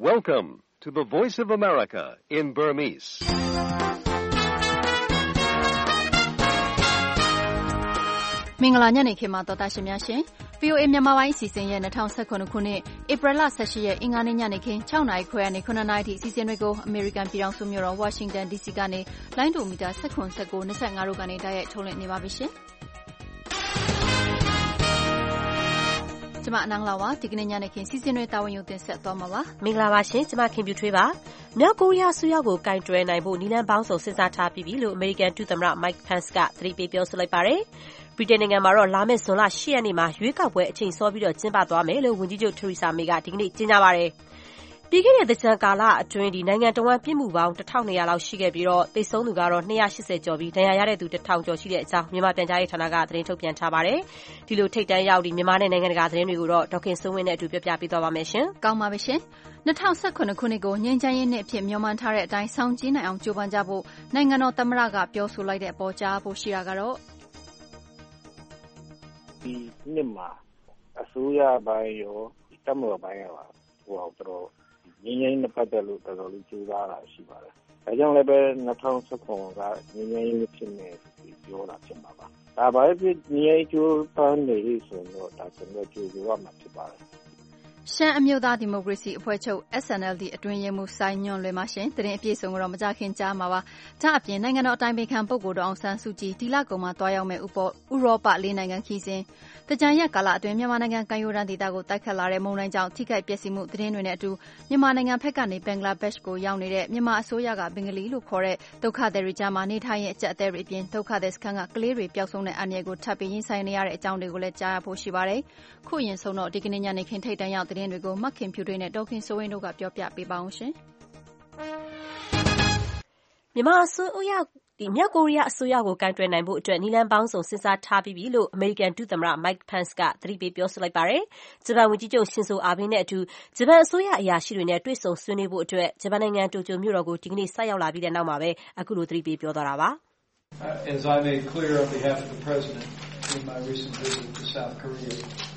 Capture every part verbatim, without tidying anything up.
Welcome to the Voice of America in Burmese. ။မင်္ဂလာညနေခင်းမှာတော်တာရှင်များရှင် V O A မြန်မာပိုင်းအစီအစဉ်ရဲ့၂၀၁၇ခုနှစ်ဧပြီလ၁၈ရက်အင်္ဂါနေ့ညနေခင်း၆နာရီခွဲကနေ၇နာရီထိအစီအစဉ်တွေကိုအမေရိကန်ပြည်ထောင်စုမြို့တော်ဝါရှင်တန် D C ကနေလိုင်းဒိုမီတာ၁၇ ၁၉ ၂၅တို့ကနေတိုက်ရိုက်ထုတ်လွှင့်နေပါပြီရှင်။ကျမအနန်းလာပါဒီကနေ့ညနေခင်းစီစဉ်တွေတာဝန်ယူတင်ဆက်သွားမှာပါမင်္ဂလာပါရှင်ကျမခင်ပြူထွေးပါမြောက်ကိုရီးယားဆူရောက်ကိုကင်တွယ်နိုင်ဖို့နီလန်ပေါင်းစုံစဉ်းစားထားပြီးပြီလို့အမေရိကန်ဒုသမ္မတ Mike Pence ကသတိပေးပြောဆိုလိုက်ပါတယ်ဗြိတိန်နိုင်ငံမှာတော့လာမယ့်ဇွန်လ၈ရက်နေ့မှာရွေးကောက်ပွဲအချိန်စောပြီးတော့ကျင်းပသွားမယ်လို့ဝန်ကြီးချုပ် Theresa May ကဒီကနေ့ကြေညာပါတယ်ပြီးခဲ့တဲ့သင်္ကြန်ကာလအတွင်းဒီနိုင်ငံတော်ဝန်ပြစ်မှုပေါင်းတစ်ထောင်နှစ်ရာလောက်ရှိခဲ့ပြီးတော့တိတ်ဆုံးသူကတော့နှစ်ရာ၈၀ကျော်ပြီးဒဏ်ရာရတဲ့သူတစ်ထောင်ကျော်ရှိတဲ့အကြောင်းမြန်မာပြန်ကြားရေးဌာနကသတင်းထုတ်ပြန်ထားပါတယ်ဒီလိုထိတ်တန်းရောက်ဒီမြန်မာနဲ့နိုင်ငံတကာသတင်းတွေကိုတော့ဒေါက်ခင်စိုးဝင်းနဲ့အတူပြောပြပေးသွားပါမယ်ရှင်ကောင်းပါပြီရှင်၂၀၁၇ခုနှစ်ကိုငြိမ်းချမ်းရေးနှစ်အဖြစ်မျှော်မှန်းထားတဲ့အတိုင်းဆောင်ကျဉ်နိုင်အောင်ကြိုးပမ်းကြဖို့နိုင်ငံတော်သမ္မတကပြောဆိုလိုက်တဲ့အပေါ်ကြားဖို့ရှိတာကတော့ဒီနှစ်မှာအစိုးရပိုင်းရောတပ်မတော်ပိုင်းရောဟိုတော့ငင်းငင်းနဲ့ပတ်သက်လို့တော်တော်လေးကြိုးစားတာရှိပါတယ်။ဒါကြောင့်လည်းပဲ၂၀၁၇ကငင်းငင်းလေးဖြစ်နေပြောတာဖြစ်မှာပါ။ဒါပါပဲငင်းငင်းကြိုးပမ်းနေဆိုတော့ဒါကျွန်တော်ကြိုးစားမှဖြစ်ပါတယ်။ရှမ်းအမျိုးသားဒီမိုကရေစီအဖွဲ့ချုပ် S N L D အတွင်းရေးမှူးစိုင်းညွန့်လွင်ပါရှင်သတင်းအပြည့်စုံကတော့မကြခင်ကြားမှာပါဒါအပြင်နိုင်ငံတော်အတိုင်ပင်ခံပုဂ္ဂိုလ်တော်အောင်ဆန်းစုကြည်ဒီလကုန်မှာတွားရောက်မဲ့ဥရောပလေးနိုင်ငံခီးစဉ်တကြံရက်ကာလအတွင်းမြန်မာနိုင်ငံကမ်းရိုးတန်းဒေသကိုတိုက်ခတ်လာတဲ့မုန်တိုင်းကြောင့်ထိခိုက်ပျက်စီးမှုသတင်းတွေနဲ့အတူမြန်မာနိုင်ငံဘက်ကနေဘင်္ဂလားဒေ့ရှ်ကိုရောက်နေတဲ့မြန်မာအစိုးရကဘင်္ဂလီလို့ခေါ်တဲ့ဒုက္ခသည်တွေကြားမှာနေထိုင်ရဲ့အကျပ်အသေးတွေအပြင်ဒုက္ခသည်စခန်းကကလေးတွေပျောက်ဆုံးတဲ့အန္တရာယ်ကိုထပ်ပြီးရင်ဆိုင်နေရတဲ့အကြောင်းတွေကိုလည်းကြားရဖို့ရှိပါတယ်ခုအရင်ဆုံးတော့ဒီကနေ့ညနေခင်းထိတ်တန့်ရောက်သတင်းတွေကိုမခင်ဖြူတွေနဲ့ဒေါခင်စိုးဝင်းတို့ကပြောပြပေးပါအောင်ရှင်မြန်မာအစိုးရဒီမြောက်ကိုရီးယားအစိုးရကိုကင်တွယ်နိုင်ဖို့အတွက်နီလန်ပေါင်းစုံစဉ်းစားထားပြီးပြီလို့အမေရိကန်ဒုသမ္မတ Mike Pence ကသတိပေးပြောဆိုလိုက်ပါတယ်ဂျပန်ဝန်ကြီးချုပ်ရှင်ဇိုအာဘေးနဲ့အတူဂျပန်အစိုးရအရာရှိတွေနဲ့တွေ့ဆုံဆွေးနွေးဖို့အတွက်ဂျပန်နိုင်ငံတိုကျိုမြို့တော်ကိုဒီကနေ့ဆက်ရောက်လာပြီးတဲ့နောက်မှာပဲအခုလိုသတိပေးပြောသွားတာပါ As I made clear on behalf of the President in my recent visit to South Korea,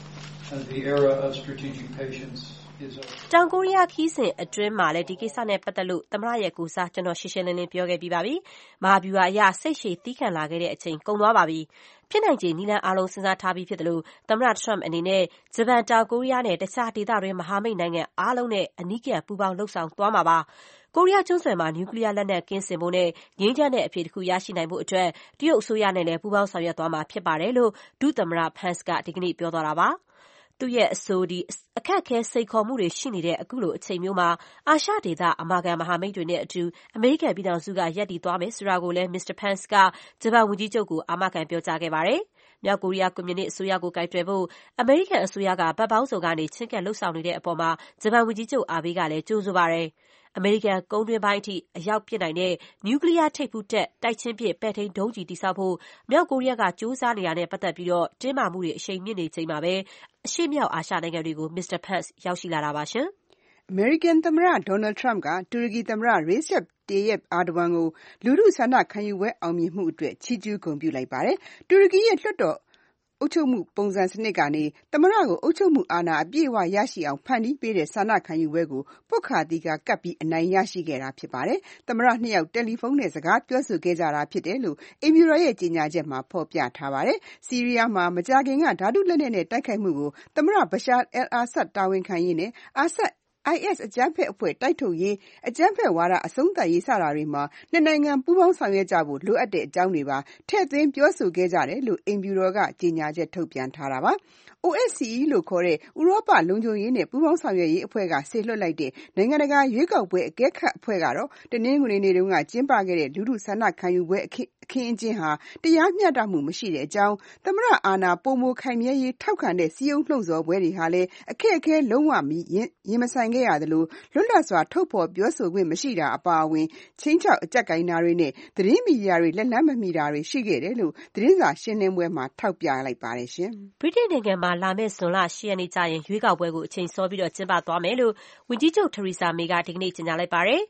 the era of strategic patience တောင်ကိုရီးယားခီးစဉ်အတွင်းမှာလည်းဒီကိစ္စနဲ့ပတ်သက်လို့သမ္မတရဲ့ကိုစားကျွန်တော်ရှင်းရှင်းလင်းလင်းပြောခဲ့ပြီးပါပြီ။မဟာဗျူဟာအရစိတ်ရှည်သီးခံလာခဲ့တဲ့အချိန်ကုန်သွားပါပြီ။ဖြစ်နိုင်ခြေနည်းလမ်းအားလုံးစဉ်းစားထားပြီးဖြစ်တယ်လို့သမ္မတ Trump အနေနဲ့ဂျပန်တောင်ကိုရီးယားနဲ့တခြားဒေသတွင်းမဟာမိတ်နိုင်ငံအားလုံးနဲ့အနီးကပ်ပူးပေါင်းလှုပ်ဆောင်သွားမှာပါ။ကိုရီးယားကျွန်းဆွယ်မှာနျူကလ িয়ার လက်နက်ကင်းစင်ဖို့နဲ့ငြိမ်းချမ်းတဲ့အဖြေတစ်ခုရရှိနိုင်ဖို့အတွက်တရုတ်အစိုးရနဲ့လည်းပူးပေါင်းဆောင်ရွက်သွားမှာဖြစ်ပါတယ်လို့ဒုသမ္မတ Pence ကဒီကနေ့ပြောသွားတာပါ။သူ့ရဲ့အဆိုဒီအခက်အခဲစိတ်ခေါ်မှုတွေရှိနေတဲ့အခုလိုအချိန်မျိုးမှာအာရှဒေသအမာခံမဟာမိတ်တွေနဲ့အတူအမေရိကန်ပြည်ထောင်စုကရပ်တည်သွားမယ်ဆိုတာကိုလည်း Mister Pence ကဂျပန်ဝန်ကြီးချုပ်ကိုအာမခံပြောကြားခဲ့ပါတယ်။မြောက်ကိုရီးယားကွန်မြူနစ်အစိုးရကိုကိုင်တွယ်ဖို့အမေရိကန်အစိုးရကဗတ်ပေါင်းစုံကနေချဉ်းကပ်လှုပ်ဆောင်နေတဲ့အပေါ်မှာဂျပန်ဝန်ကြီးချုပ်အာဘေးကလည်းကြိုးဆိုပါတယ်။အမေရိကန်ကုန်းတွင်းပိုင်းအထိအရောက်ပစ်နိုင်တဲ့နျူကလ িয়ার ထိပ်ဖူးတက်တိုက်ချင်းပစ်ပဲ့ထိန်းဒုံးကျည်တည်ဆောက်ဖို့မြောက်ကိုရီးယားကကြိုးစားနေတာနဲ့ပတ်သက်ပြီးတော့တင်းမာမှုတွေအရှိန်မြင့်နေချိန်မှာပဲအရှေ့မြောက်အာရှနိုင်ငံတွေကို Mister Pence ရောက်ရှိလာတာပါရှင်။အမေရိကန်သမ္မတ Donald Trump ကတူရကီသမ္မတ Recep Tayyip Erdogan ကိုလူထုဆန္ဒခံယူပွဲအောင်မြင်မှုအတွက်ချီးကျူးဂုဏ်ပြုလိုက်ပါတယ်။တူရကီရဲ့လွှတ်တော်အုပ်ချုပ်မှုပုံစံစနစ်ကနေသမ္မတကိုအုပ်ချုပ်မှုအာဏာအပြည့်အဝရရှိအောင်ဖန်တီးပေးတဲ့ဆန္ဒခံယူပွဲကိုပွတ်ခါသီကကပ်ပြီးအနိုင်ရရှိခဲ့တာဖြစ်ပါတယ်။သမ္မတနှစ်ယောက်တယ်လီဖုန်းနဲ့စကားပြောဆိုခဲ့ကြတာဖြစ်တယ်လို့အိမ်ဖြူတော်ရဲ့ကြေညာချက်မှာဖော်ပြထားပါတယ်။ဆီးရီးယားမှာမကြာခင်ကဓာတုလက်နက်နဲ့တိုက်ခိုက်မှုကိုသမ္မတ Bashar al-Assad တာဝန်ခံရင်းနဲ့ Assad I S အကြမ်းဖက်အဖွဲ့တိုက်ထုတ်ရေးအကြမ်းဖက်ဝါဒအဆုံးသတ်ရေးစတာတွေမှာနှစ်နိုင်ငံပူးပေါင်းဆောင်ရွက်ကြဖို့လိုအပ်တဲ့အကြောင်းတွေပါထည့်သွင်းပြောဆိုခဲ့ကြတယ်လို့အိမ်ဖြူတော်ကကြေညာချက်ထုတ်ပြန်ထားတာပါ။ O S C E လို့ခေါ်တဲ့ဥရောပလုံခြုံရေးနဲ့ပူးပေါင်းဆောင်ရွက်ရေးအဖွဲ့ကဆေလွှတ်လိုက်တဲ့နိုင်ငံတကာရွေးကောက်ပွဲအကဲခတ်အဖွဲ့ကတော့တနင်္ဂနွေနေ့တုန်းကကျင်းပခဲ့တဲ့လူထုဆန္ဒခံယူပွဲအခင်းအခင်းအကျင်းဟာတရားမျှတမှုမရှိတဲ့အကြောင်းသမ္မတအာဏာပိုမိုခိုင်မြဲရေးထောက်ခံတဲ့စီးယုံလှုံ့ဆော်ပွဲတွေဟာလည်းအခက်အခဲလုံးဝရင်မဆိုင်ခဲ့ရတယ်လို့လွတ်လပ်စွာထုတ်ဖော်ပြောဆိုခွင့်မရှိတာအပါအဝင်ချင်းချောက်အကြက်ကင်တာတွေနဲ့သတင်းမီဒီယာတွေလက်လန်းမမီတာတွေရှိခဲ့တယ်လို့သတင်းစာရှင်းလင်းပွဲမှာထောက်ပြလိုက်ပါတယ်ရှင်။ဗြိတိန်နိုင်ငံမှာလာမယ့်ဇွန်လ၈ရက်နေ့ကျရင်ရွေးကောက်ပွဲကိုအချိန်စောပြီးတော့ကျင်းပသွားမယ်လို့ဝန်ကြီးချုပ် Theresa May ကဒီကနေ့ကြေညာလိုက်ပါတယ်။ဥ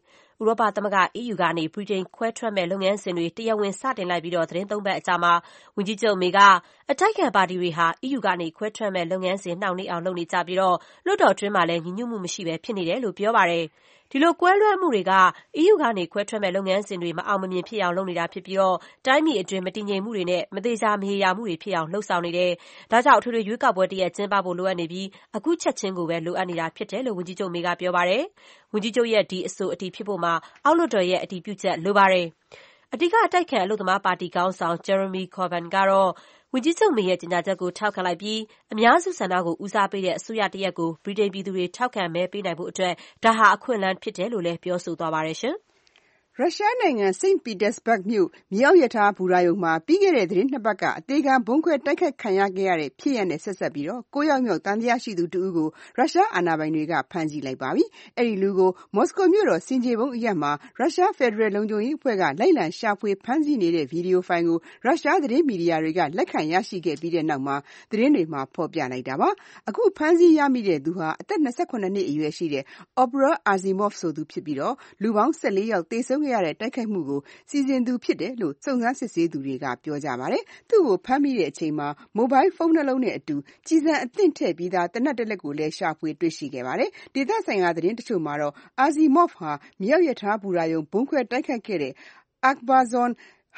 ရောပသမဂ္ဂ E U ကနေ ဗြိတိန်ခွဲထွက်မဲ့လုပ်ငန်းစဉ်တွေတရားဝင်စတင်လိုက်ပြီးတော့သတင်းသုံးပတ်အကြာမှာဝန်ကြီးချုပ်မေကအတိုက်ခံပါတီတွေဟာ E U ကနေခွဲထွက်မဲ့လုပ်ငန်းစဉ်နှောင့်နှေးအောင်လုပ်နေကြပြီးတော့လွှတ်တော်တွင်းမှာလည်းညီညွတ်မှုမရှိဘဲဖြစ်နေတယ်လို့ပြောပါတယ်။ဒီလိုကွဲလွဲမှုတွေက E U ကနေခွဲထွက်မဲ့လုပ်ငန်းစဉ်တွေမအောင်မမြင်ဖြစ်အောင်လုပ်နေတာဖြစ်ပြီးတော့တိုင်းပြည်အတွင်းမတည်ငြိမ်မှုတွေနဲ့မသေးချာမရေရာမှုတွေဖြစ်အောင်လှုံ့ဆော်နေတယ်။ဒါကြောင့်အထွေထွေရွေးကောက်ပွဲတရက်ကျင်းပဖို့လိုအပ်နေပြီးအခုချက်ချင်းကိုပဲလိုအပ်နေတာဖြစ်တယ်လို့ဝန်ကြီးချုပ်မေကပြောပါတယ်။ဝန်ကြီးချုပ်ရဲ့ဒီအဆိုအတည်ဖြစ်ဖို့မှာအောက်လွှတ်တော်ရဲ့အတည်ပြုချက်လိုပါတယ်။အဓိကအတိုက်ခံအလုပ်သမားပါတီခေါင်းဆောင် Jeremy Corbyn ကတော့ဝန်ကြီးချုပ်မေရဲ့ကြေညာချက်ကိုထောက်ခံလိုက်ပြီးအများစုဆန္ဒကိုဦးစားပေးတဲ့အစိုးရတရက်ကိုဗြိတိန်ပြည်သူတွေထောက်ခံမဲပေးနိုင်ဖို့အတွက်ဒါဟာအခွင့်အလမ်းဖြစ်တယ်လို့လည်းပြောဆိုသွားပါတယ်ရှင်။ရုရှားနိုင်ငံ Saint Petersburg မြို့မြေအောက်ရထားဘူရာရုံမှာပြီးခဲ့တဲ့သတင်းနှစ်ပတ်ကအသေးခံဘုံခွဲတိုက်ခိုက်ခံရခဲ့ရတဲ့ဖြစ်ရပ်နဲ့ဆက်ဆက်ပြီးတော့ကိုးယောက်မြောက်တန်တရားရှိသူတဦးကိုရုရှားအာဏာပိုင်တွေကဖမ်းဆီးလိုက်ပါပြီ။အဲဒီလူကိုမော်စကိုမြို့တော်စင်ကြေဘုံအရပ်မှာရုရှားဖက်ဒရယ်လုံခြုံရေးအဖွဲ့ကလိုက်လံရှာဖွေဖမ်းဆီးနေတဲ့ဗီဒီယိုဖိုင်ကိုရုရှားသတင်းမီဒီယာတွေကလက်ခံရရှိခဲ့ပြီးတဲ့နောက်မှာသတင်းတွေမှာဖော်ပြလိုက်တာပါ။အခုဖမ်းဆီးရမိတဲ့သူဟာအသက်၂၇နှစ်အရွယ်ရှိတဲ့ Opera Azimov ဆိုသူဖြစ်ပြီးတော့လူပေါင်း၁၄ယောက်သေဆုံးခဲ့ရတဲ့တိုက်ခိုက်မှုကိုစီစဉ်သူဖြစ်တယ်လို့စုံစမ်းစစ်ဆေးသူတွေကပြောကြပါတယ်။သူ့ကိုဖမ်းမိတဲ့အချိန်မှာမိုဘိုင်းဖုန်းနှလုံးနဲ့အတူကြည်စံအသင့်ထည့်ပြီးသားတနက်တလက်ကိုလည်းရှာဖွေတွေ့ရှိခဲ့ပါတယ်။ဒေသဆိုင်ရာသတင်းတချို့မှာတော့ Azimov ဟာမြေအောက်ရထားဘူရာရုံဘုံခွဲတိုက်ခိုက်ခဲ့တဲ့ Akbarzon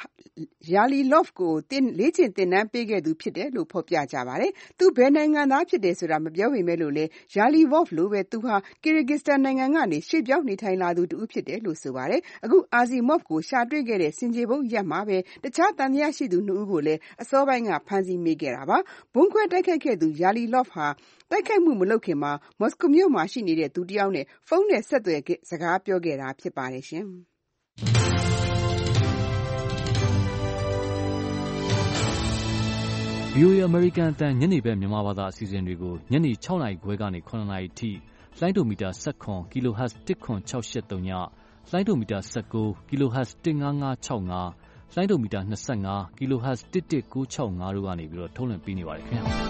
Yarlilov ကိုလေ့ကျင့်သင်တန်းပေးခဲ့သူဖြစ်တယ်လို့ဖော်ပြကြပါတယ်။သူဘယ်နိုင်ငံသားဖြစ်တယ်ဆိုတာမပြောပေမဲ့လို့လေ Yarlilov လိုပဲသူဟာ Kyrgyzstan နိုင်ငံကနေရွှေ့ပြောင်းနေထိုင်လာသူတူဖြစ်တယ်လို့ဆိုပါတယ်။အခု Azimov ကိုရှာတွေ့ခဲ့တဲ့စင်ကြေဘုံရပ်မှာပဲတခြားတန်တရားရှိသူနှစ်ဦးကိုလည်းအစောပိုင်းကဖမ်းဆီးမိခဲ့တာပါ။ဘုံခွဲတိုက်ခိုက်ခဲ့သူ Yarlilov ဟာတိုက်ခိုက်မှုမလုပ်ခင်မှာမော်စကိုမြို့မှာရှိနေတဲ့သူတယောက်နဲ့ဖုန်းနဲ့ဆက်သွယ်စကားပြောခဲ့တာဖြစ်ပါတယ်ရှင်။ဗွီအိုအေ American အသံညနေဘက်မြန်မာဘာသာအစီအစဉ်တွေကိုညနေ၆နာရီခွဲကနေ၇နာရီထိလိုင်းဒိုမီတာ၁၇ kilohertz ၁၇၆၈၃ညလိုင်းဒိုမီတာ၁၉ kilohertz ၁၅၅၆၅လိုင်းဒိုမီတာ၂၅ kilohertz ၁၁၉၆၅တို့ကနေပြီးတော့ထုတ်လွှင့်ပေးနေပါတယ်ခင်ဗျာ။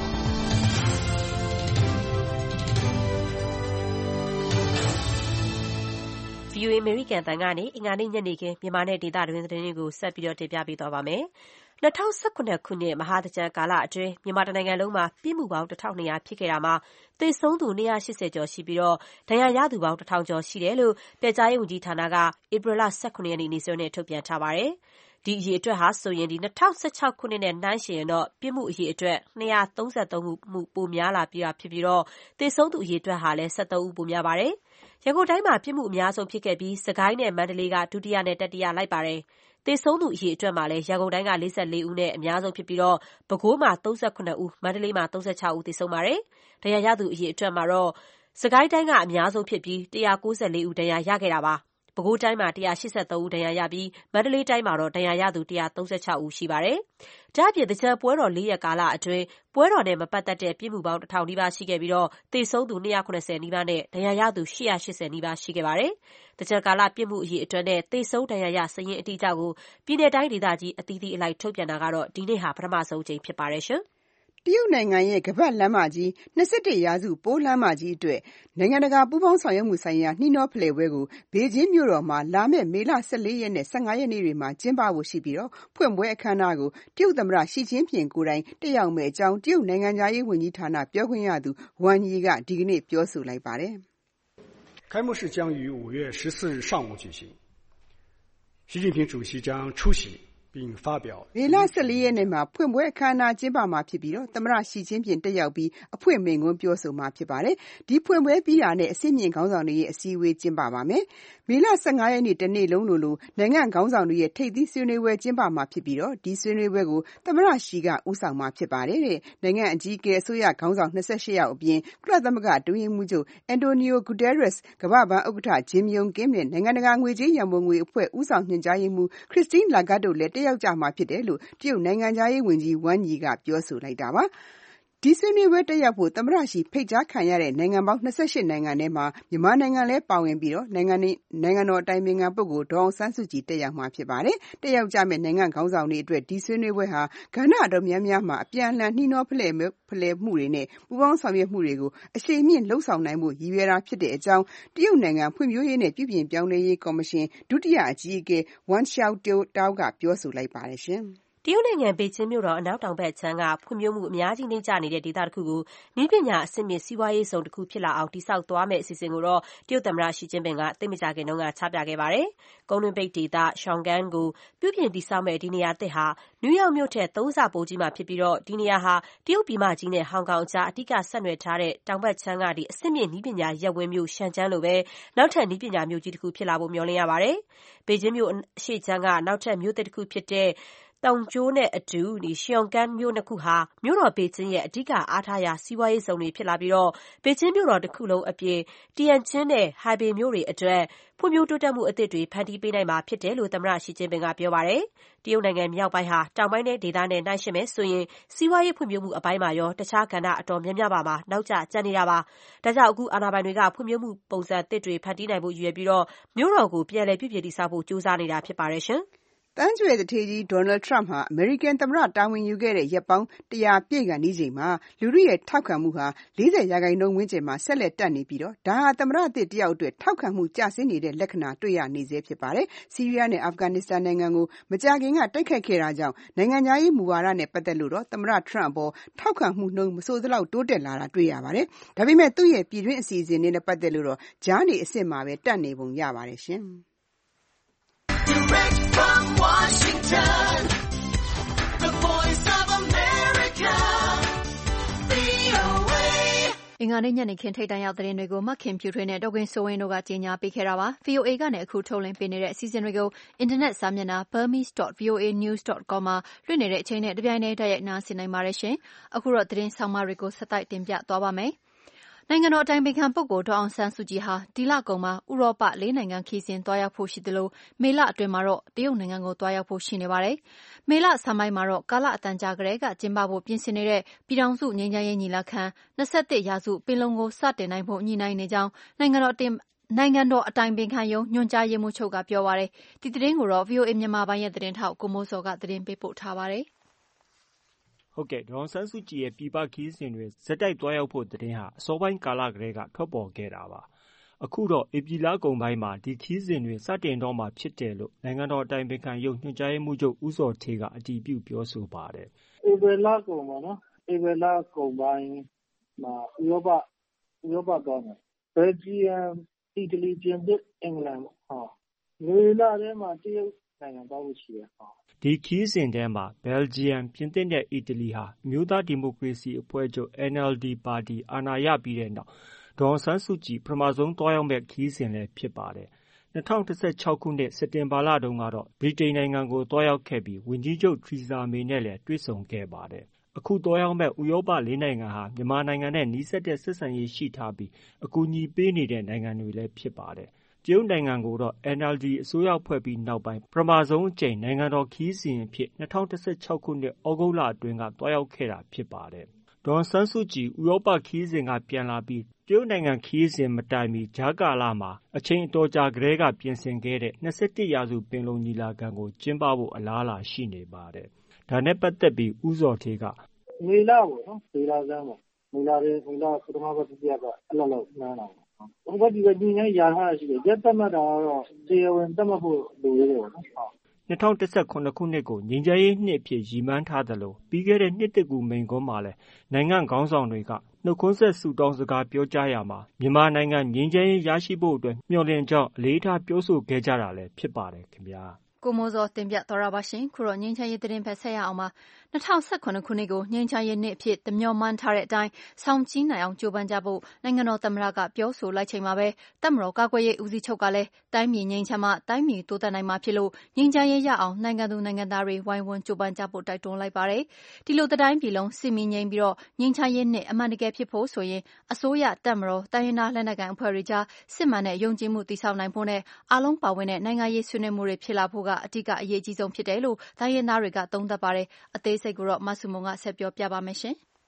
ဗွီအိုအေ American အသံကနေအင်္ဂါနေ့ညနေခင်းမြန်မာနဲ့ဒေသတွင်းသတင်းတွေကိုဆက်ပြီးတော့တင်ပြပေးသွားပါမယ်။၂၀၁၇ခုနှစ်မဟာသင်္ကြန်ကာလအတွင်းမြန်မာတနိုင်ငံလုံးမှာပြစ်မှုပေါင်းတစ်ထောင်နှစ်ရာဖြစ်ခဲ့တာမှာသေဆုံးသူ၂၈၀ကျော်ရှိပြီးတော့ဒဏ်ရာရသူပေါင်းတစ်ထောင်ကျော်ရှိတယ်လို့ပြန်ကြားရေးဝန်ကြီးဌာနကဧပြီလ၁၇ရက်နေ့နေ့စွဲနဲ့ထုတ်ပြန်ထားပါတယ်။ဒီအရေအတွက်ဟာဆိုရင်ဒီ၂၀၁၆ခုနှစ်နဲ့နှိုင်းယှဉ်ရင်တော့ပြစ်မှုအရေအတွက်၂၃၃မှုပိုများလာပြီးတာဖြစ်ပြီးတော့သေဆုံးသူအရေအတွက်ဟာလည်း၁၃ဦးပိုများပါတယ်။ရန်ကုန်တိုင်းမှာပြစ်မှုအများဆုံးဖြစ်ခဲ့ပြီးစကိုင်းနဲ့မန္တလေးကဒုတိယနဲ့တတိယလိုက်ပါတယ်။သေဆုံးသူအရေအတွက်မှာလည်းရန်ကုန်တိုင်းက၄၄ဦးနဲ့အများဆုံးဖြစ်ပြီးတော့ပဲခူးမှာ၃၇ဦးမန္တလေးမှာ၃၆ဦးသေဆုံးပါတယ်။ဒဏ်ရာရသူအရေအတွက်မှာတော့စကိုင်းတိုင်းကအများဆုံးဖြစ်ပြီး၁၉၄ဦးဒဏ်ရာရခဲ့တာပါ။ပဲခူးတိုင်းမှာ၁၈၃ဦးဒဏ်ရာရပြီးမန္တလေးတိုင်းမှာတော့ဒဏ်ရာရသူ၁၃၆ဦးရှိပါတယ်။ဒါ့အပြင်သင်္ကြန်ပွဲတော်လေးရက်ကာလအတွင်းပွဲတော်နဲ့မပတ်သက်တဲ့ပြစ်မှုပေါင်းတစ်ထောင်နီးပါးရှိခဲ့ပြီးတော့သေဆုံးသူ၂၇၀နီးပါးနဲ့ဒဏ်ရာရသူ၈၈၀နီးပါးရှိခဲ့ပါတယ်။သင်္ကြန်ကာလပြစ်မှုအရေအတွက်နဲ့သေဆုံးဒဏ်ရာရစာရင်းအတိအကျကိုပြည်내တိုင်းဒေသကြီးအသီးသီးအလိုက်ထုတ်ပြန်တာကတော့ဒီနေ့ဟာပထမဆုံးအကြိမ်ဖြစ်ပါတယ်ရှင်။တရုတ်နိုင်ငံရဲ့ကမ္ဘာ့လမ်းမကြီး၂၁ရာစုပိုးလမ်းမကြီးအတွက်နိုင်ငံတကာပူးပေါင်းဆောင်ရွက်မှုဆိုင်ရာနှီးနှောဖလှယ်ပွဲကိုဘေကျင်းမြို့တော်မှာလာမယ့်မေလ၁၄ရက်နဲ့၁၅ရက်နေ့တွေမှာကျင်းပဖို့ရှိပြီးတော့ဖွင့်ပွဲအခမ်းအနားကိုတရုတ်သမ္မတရှီကျင်းဖျင်ကိုယ်တိုင်တက်ရောက်မယ့်အကြောင်းတရုတ်နိုင်ငံခြားရေးဝန်ကြီးဌာနပြောခွင့်ရသူဝမ်ယီကဒီကနေ့ပြောဆိုလိုက်ပါတယ်။开幕式将于五月十四日上午举行。习近平主席将出席并发表မေလ၁၄ရက်နေ့မှာဖွင့်ပွဲအခမ်းအနားကျင်းပမှာဖြစ်ပြီးတော့သမ္မတရှီကျင်းဖျင်တက်ရောက်ပြီးအဖွင့်မိန့်ခွန်းပြောဆိုမှာဖြစ်ပါတယ်။ဒီဖွင့်ပွဲပြီးတာနဲ့အဆင့်မြင့်ခေါင်းဆောင်တွေရဲ့အစည်းအဝေးကျင်းပပါမယ်။မေလ၁၅ရက်နေ့တနေ့လုံးလိုလိုနိုင်ငံခေါင်းဆောင်တွေရဲ့ထိပ်သီးဆွေးနွေးပွဲကျင်းပမှာဖြစ်ပြီးတော့ဒီဆွေးနွေးပွဲကိုသမ္မတရှီကဦးဆောင်မှာဖြစ်ပါတယ်တဲ့။နိုင်ငံအကြီးအကဲအစိုးရခေါင်းဆောင်၂၈ယောက်အပြင်ကုလသမဂ္ဂအတွင်းရေးမှူးချုပ်အန်တိုနီယိုဂူတဲရက်စ်ကမ္ဘာ့ဘဏ်ဥက္ကဋ္ဌဂျင်မြုံကင်းနဲ့နိုင်ငံတကာငွေကြေးရန်ပုံငွေအဖွဲ့ဦးဆောင်ညွှန်ကြားရေးမှူးခရစ်စတင်းလာဂတ်တို့လည်းတက်ရောက်ကြမှာဖြစ်တယ်လို့တရုတ်နိုင်ငံခြားရေးဝန်ကြီးဝမ်ယီကပြောဆိုလိုက်တာပါ။ဒီဆွေးနွေးပွဲတက်ရောက်ဖို့သမ္မတရှိဖိတ်ကြားခံရတဲ့နိုင်ငံပေါင်း၂၈နိုင်ငံထဲမှာမြန်မာနိုင်ငံလည်းပါဝင်ပြီးတော့နိုင်ငံနိုင်ငံတော်အတိုင်ပင်ခံပုဂ္ဂိုလ်ဒေါ်အောင်ဆန်းစုကြည်တက်ရောက်မှာဖြစ်ပါတယ်။တက်ရောက်ကြမယ့်နိုင်ငံခေါင်းဆောင်တွေအတွက်ဒီဆွေးနွေးပွဲဟာကဏ္ဍအတော်များများမှာအပြန်အလှန်နှီးနှောဖလှယ်ဖလှယ်မှုတွေနဲ့ပူးပေါင်းဆောင်ရွက်မှုတွေကိုအရှိန်မြင့်လှုပ်ဆောင်နိုင်မှုရည်ရွယ်တာဖြစ်တဲ့အကြောင်းတရုတ်နိုင်ငံဖွံ့ဖြိုးရေးနဲ့ပြည်ပြင်ပြောင်းလဲရေးကော်မရှင်ဒုတိယအကြီးအကဲဝမ်ရှောက်တောကပြောဆိုလိုက်ပါတယ်ရှင်။တရုတ်နိုင်ငံပေကျင်းမြို့တော်အနောက်တောင်ဘက်ခြမ်းကဖွံ့ဖြိုးမှုအများကြီးနှိမ့်ကျနေတဲ့ဒေသတစ်ခုကိုနည်းပညာအဆင့်မြင့်စီးပွားရေးဇုံတစ်ခုဖြစ်လာအောင်တည်ဆောက်သွားမယ့်အစီအစဉ်ကိုတော့တရုတ်သမ္မတရှီကျင်းပင်ကသိပ်မကြာခင်တုန်းကချပြခဲ့ပါတယ်။ကုန်းတွင်းပိတ်ဒေသရှောင်ကန်ကိုပြုပြင်တည်ဆောက်မယ့်ဒီနေရာသစ်ဟာနယူးယောက်မြို့ထက်သုံးဆပိုကြီးမှာဖြစ်ပြီးတော့ဒီနေရာဟာတရုတ်ပြည်မကြီးနဲ့ဟောင်ကောင်အကြားအဓိကဆက်နွယ်ထားတဲ့တောင်ဘက်ခြမ်းကဒီအဆင့်မြင့်နည်းပညာရပ်ဝန်းမြို့ရှန်ကျန်းလိုပဲနောက်ထပ်နည်းပညာမြို့ကြီးတစ်ခုဖြစ်လာဖို့မျှော်လင့်ရပါတယ်။ပေကျင်းမြို့အရှေ့ခြမ်းကနောက်ထပ်မြို့သစ်တစ်ခုဖြစ်တဲ့တောင်ကျိုးနဲ့အတူဒီရှီယွန်ကန်မြို့နှစ်ခုဟာမြို့တော်ပေကျင်းရဲ့အဓိကအားထားရာစီးပွားရေးဇုံတွေဖြစ်လာပြီးတော့ပေကျင်းမြို့တော်တစ်ခုလုံးအပြင်တီယန်ကျင်းနဲ့ဟိုင်ပေမြို့တွေအတွက်ဖွံ့ဖြိုးတိုးတက်မှုအသစ်တွေဖန်တီးပေးနိုင်မှာဖြစ်တယ်လို့သမ္မတရှီကျင်းပင်ကပြောပါတယ်။တရုတ်နိုင်ငံမြောက်ပိုင်းဟာတောင်ပိုင်းတဲ့ဒေသနဲ့နှိုင်းယှဉ်မယ်ဆိုရင်စီးပွားရေးဖွံ့ဖြိုးမှုအပိုင်းမှာရောတခြားကဏ္ဍအတော်များများပါမှာနောက်ကျကျန်နေတာပါ။ဒါကြောင့်အခုအာဏာပိုင်တွေကဖွံ့ဖြိုးမှုပုံစံသစ်တွေဖန်တီးနိုင်ဖို့ရည်ရွယ်ပြီးတော့မြို့တော်ကိုပြန်လည်ပြုပြင်တည်ဆောက်ဖို့ကြိုးစားနေတာဖြစ်ပါတယ်ရှင်။တန်းကြွယ်သူဌေးကြီးဒေါ်နယ်ထရမ့်ဟာအမေရိကန်သမ္မတတာဝန်ယူခဲ့တဲ့ရက်ပေါင်း၁၀၀ပြည့်ခါနီးချိန်မှာလူထုရဲ့ထောက်ခံမှုဟာ၄၀ရာခိုင်နှုန်းဝန်းကျင်မှာဆက်လက်တက်နေပြီးတော့ဒါဟာသမ္မတအသစ်တယောက်အတွက်ထောက်ခံမှုကျဆင်းနေတဲ့လက္ခဏာတွေ့ရနေဆဲဖြစ်ပါတယ်။ဆီးရီးယားနဲ့အာဖဂန်နစ္စတန်နိုင်ငံကိုမကြာခင်ကတိုက်ခိုက်ခဲ့တာကြောင့်နိုင်ငံခြားရေးမူဝါဒနဲ့ပတ်သက်လို့တော့သမ္မတထရမ့်အပေါ်ထောက်ခံမှုနှုန်းမဆိုးသလောက်တိုးတက်လာတာတွေ့ရပါတယ်။ဒါပေမဲ့သူ့ရဲ့ပြည်တွင်းအစီအစဉ်တွေနဲ့ပတ်သက်လို့တော့ကြားနေအဆင့်မှာပဲတက်နေပုံရပါတယ်ရှင်။ Direct from Washington, the voice of America, ဗွီအိုအေအင်္ဂါနေ့ညနေခင်းထိပ်တန်းရောက်သတင်းတွေကိုမခင်ဖြူထွေးနဲ့ဒေါက်ကွင်းစိုးဝင်းတို့ကကြေညာပေးခဲ့တာပါ။ ဗွီအိုအေကနေအခုထုတ်လွှင့်ပေးနေတဲ့အစီအစဉ်တွေကိုအင်တာနက်စာမျက်နှာ burmese dot v o a news dot com မှာလွှင့်နေတဲ့အချိန်နဲ့တပြိုင်တည်းတိုက်ရိုက်နားဆင်နိုင်ပါတယ်ရှင်။အခုတော့သတင်းဆောင်မတွေကိုဆက်တိုက်တင်ပြသွားပါမယ်။နိုင်ငံတော်အတိုင်ပင်ခံပုဂ္ဂိုလ်ဒေါ်အောင်ဆန်းစုကြည်ဟာဒီလကုန်မှာဥရောပလေးနိုင်ငံခရီးစဉ်သွားရောက်ဖို့ရှိသလိုမေလအတွင်းမှာတော့တရုတ်နိုင်ငံကိုသွားရောက်ဖို့ရှိနေပါတယ်။မေလဆန်းပိုင်းမှာတော့ကာလအတန်ကြာကတည်းကကျင်းပဖို့ပြင်ဆင်နေတဲ့ပြည်ထောင်စုငြိမ်းချမ်းရေးညီလာခံ၂၁ရာစုပင်လုံကိုစတင်နိုင်ဖို့ညှိနှိုင်းနေကြောင်းနိုင်ငံတော်တင်နိုင်ငံတော်အတိုင်ပင်ခံရုံးညွှန်ကြားရေးမှူးချုပ်ကပြောပါတယ်။ဒီသတင်းကိုတော့ ဗွီအိုအေမြန်မာပိုင်းရဲ့သတင်းထောက်ကိုမိုးစောကသတင်းပေးပို့ထားပါတယ်။ဟုတ်ကဲ့ဒေါ်အောင်ဆန်းစုကြည်ရဲ့ပြည်ပခရီးစဉ်တွေဇက်တိုက်သွားရောက်ဖို့သတင်းဟာအစောပိုင်းကာလကတည်းကထွက်ပေါ်ခဲ့တာပါအခုတော့ဧပြီလကုန်ပိုင်းမှာဒီခရီးစဉ်တွေစတင်တော့မှာဖြစ်တယ်လို့နိုင်ငံတော်အတိုင်ပင်ခံရုံးညွှန်ကြားရေးမှူးချုပ်ဦးစောဌေးကအတည်ပြုပြောဆိုပါတယ်ဧပြီလကုန်ပါနော်ဧပြီလကုန်ပိုင်းမှာဥရောပဥရောပသွားမယ်ဘယ်လ်ဂျီယမ်အီတလီပြင်သစ်အင်္ဂလန်ဟောမေလထဲမှာတရုတ်နိုင်ငံသွားဖို့ရှိတယ်ဟောဒီခီးစဉ်ထဲမှာဘယ်လ်ဂျီယမ်ပြင်သစ်နဲ့အီတလီဟာအမျိုးသားဒီမိုကရေစီအဖွဲ့ချုပ် N L D ပါတီအာဏာရပြီးတဲ့နောက်ဒေါ်အောင်ဆန်းစုကြည်ပထမဆုံးသွားရောက်မဲ့ခီးစဉ်လည်းဖြစ်ပါတယ်၂၀၁၆ခုနှစ်စက်တင်ဘာလတုန်းကတော့ဗြိတိန်နိုင်ငံကိုသွားရောက်ခဲ့ပြီးဝန်ကြီးချုပ်ထရီဇာမေနဲ့လည်းတွေ့ဆုံခဲ့ပါတယ်အခုသွားရောက်မဲ့ဥရောပလေးနိုင်ငံဟာမြန်မာနိုင်ငံနဲ့နီးစပ်တဲ့ဆက်ဆံရေးရှိထားပြီးအကူအညီပေးနေတဲ့နိုင်ငံတွေလည်းဖြစ်ပါတယ်တရုတ်နိုင်ငံကိုတော့ N L D အစိုးရဖွဲ့ပြီးနောက်ပိုင်းပထမဆုံးအကြိမ်နိုင်ငံတော်ခရီးစဉ်အဖြစ်၂၀၁၆ခုနှစ်ဩဂုတ်လအတွင်းကသွားရောက်ခဲ့တာဖြစ်ပါတယ်။ဒေါ်အောင်ဆန်းစုကြည်ဥရောပခရီးစဉ်ကပြန်လာပြီးတရုတ်နိုင်ငံခရီးစဉ်မတိုင်မီကြားကာလမှာအချိန်အတော်ကြာကတည်းကပြင်ဆင်ခဲ့တဲ့၂၁ရာစုပင်လုံညီလာခံကိုကျင်းပဖို့အလားအလာရှိနေပါတယ်။ဒါနဲ့ပတ်သက်ပြီးဦးစောဌေးကမေလပေါ့နော်မေလဆန်းပေါ့မေလလေးမေလပထမဘက်တစ်ရက်ကအလောက်လောက်နားတာပေါ့ဟိုဘက်ဒီကညီနေရထားရှိတယ်ရက်သက်မှတ်တာတော့တရားဝင်သက်မှတ်ဖို့လိုသေးတယ်ပေါ့နော်၂၀၁၇ခုနှစ်ကိုငြိမ်းချမ်းရေးနှစ်အဖြစ်ရည်မှန်းထားသလိုပြီးခဲ့တဲ့နှစ်တကူမိန့်ခွန်းမှာလည်းနိုင်ငံခေါင်းဆောင်တွေကနှုတ်ခွန်းဆက်ဆုတောင်းစကားပြောကြားရာမှာမြန်မာနိုင်ငံငြိမ်းချမ်းရေးရရှိဖို့အတွက်မျှော်လင့်ကြောင်းအလေးထားပြောဆိုခဲ့ကြတာလည်းဖြစ်ပါတယ်ခင်ဗျာကိုမိုးစောတင်ပြတော်ရပါရှင်ခုတော့ငြိမ်းချမ်းရေးသတင်းဖက်ဆက်ရအောင်ပါ၂၀၁၇ခုနှစ်ကိုငြိမ်းချမ်းရေးနှစ်အဖြစ်တမျှော်မှန်းထားတဲ့အတိုင်းဆောင်ကျဉ်းနိုင်အောင်ကြိုးပမ်းကြဖို့နိုင်ငံတော်သမ္မတကပြောဆိုလိုက်ချိန်မှာပဲတပ်မတော်ကာကွယ်ရေးဦးစီးချုပ်ကလည်းတိုင်းပြည်ငြိမ်းချမ်းမှတိုင်းပြည်တိုးတက်နိုင်မှာဖြစ်လို့ငြိမ်းချမ်းရေးရအောင်နိုင်ငံသူနိုင်ငံသားတွေဝိုင်းဝန်းကြိုးပမ်းကြဖို့တိုက်တွန်းလိုက်ပါတယ်ဒီလိုတိုင်းပြည်လုံးစစ်မီငြိမ်းပြီးတော့ငြိမ်းချမ်းရေးနှစ်အမှန်တကယ်ဖြစ်ဖို့ဆိုရင်အစိုးရတပ်မတော်တိုင်းရင်းသားလက်နက်ကိုင်အဖွဲ့တွေကြားစစ်မှန်တဲ့ယုံကြည်မှုတည်ဆောက်နိုင်ဖို့နဲ့အားလုံးပါဝင်တဲ့နိုင်ငံရေးဆွေးနွေးမှုတွေဖြစ်လာဖို့ကအဓိကအရေးကြီးဆုံးဖြစ်တယ်လို့တိုင်းရင်းသားတွေကသုံးသပ်ပါတယ်အသေးစိတ်ကိုတော့မဆုမွန်ကဆက်ပြောပြပါမယ်ရှင်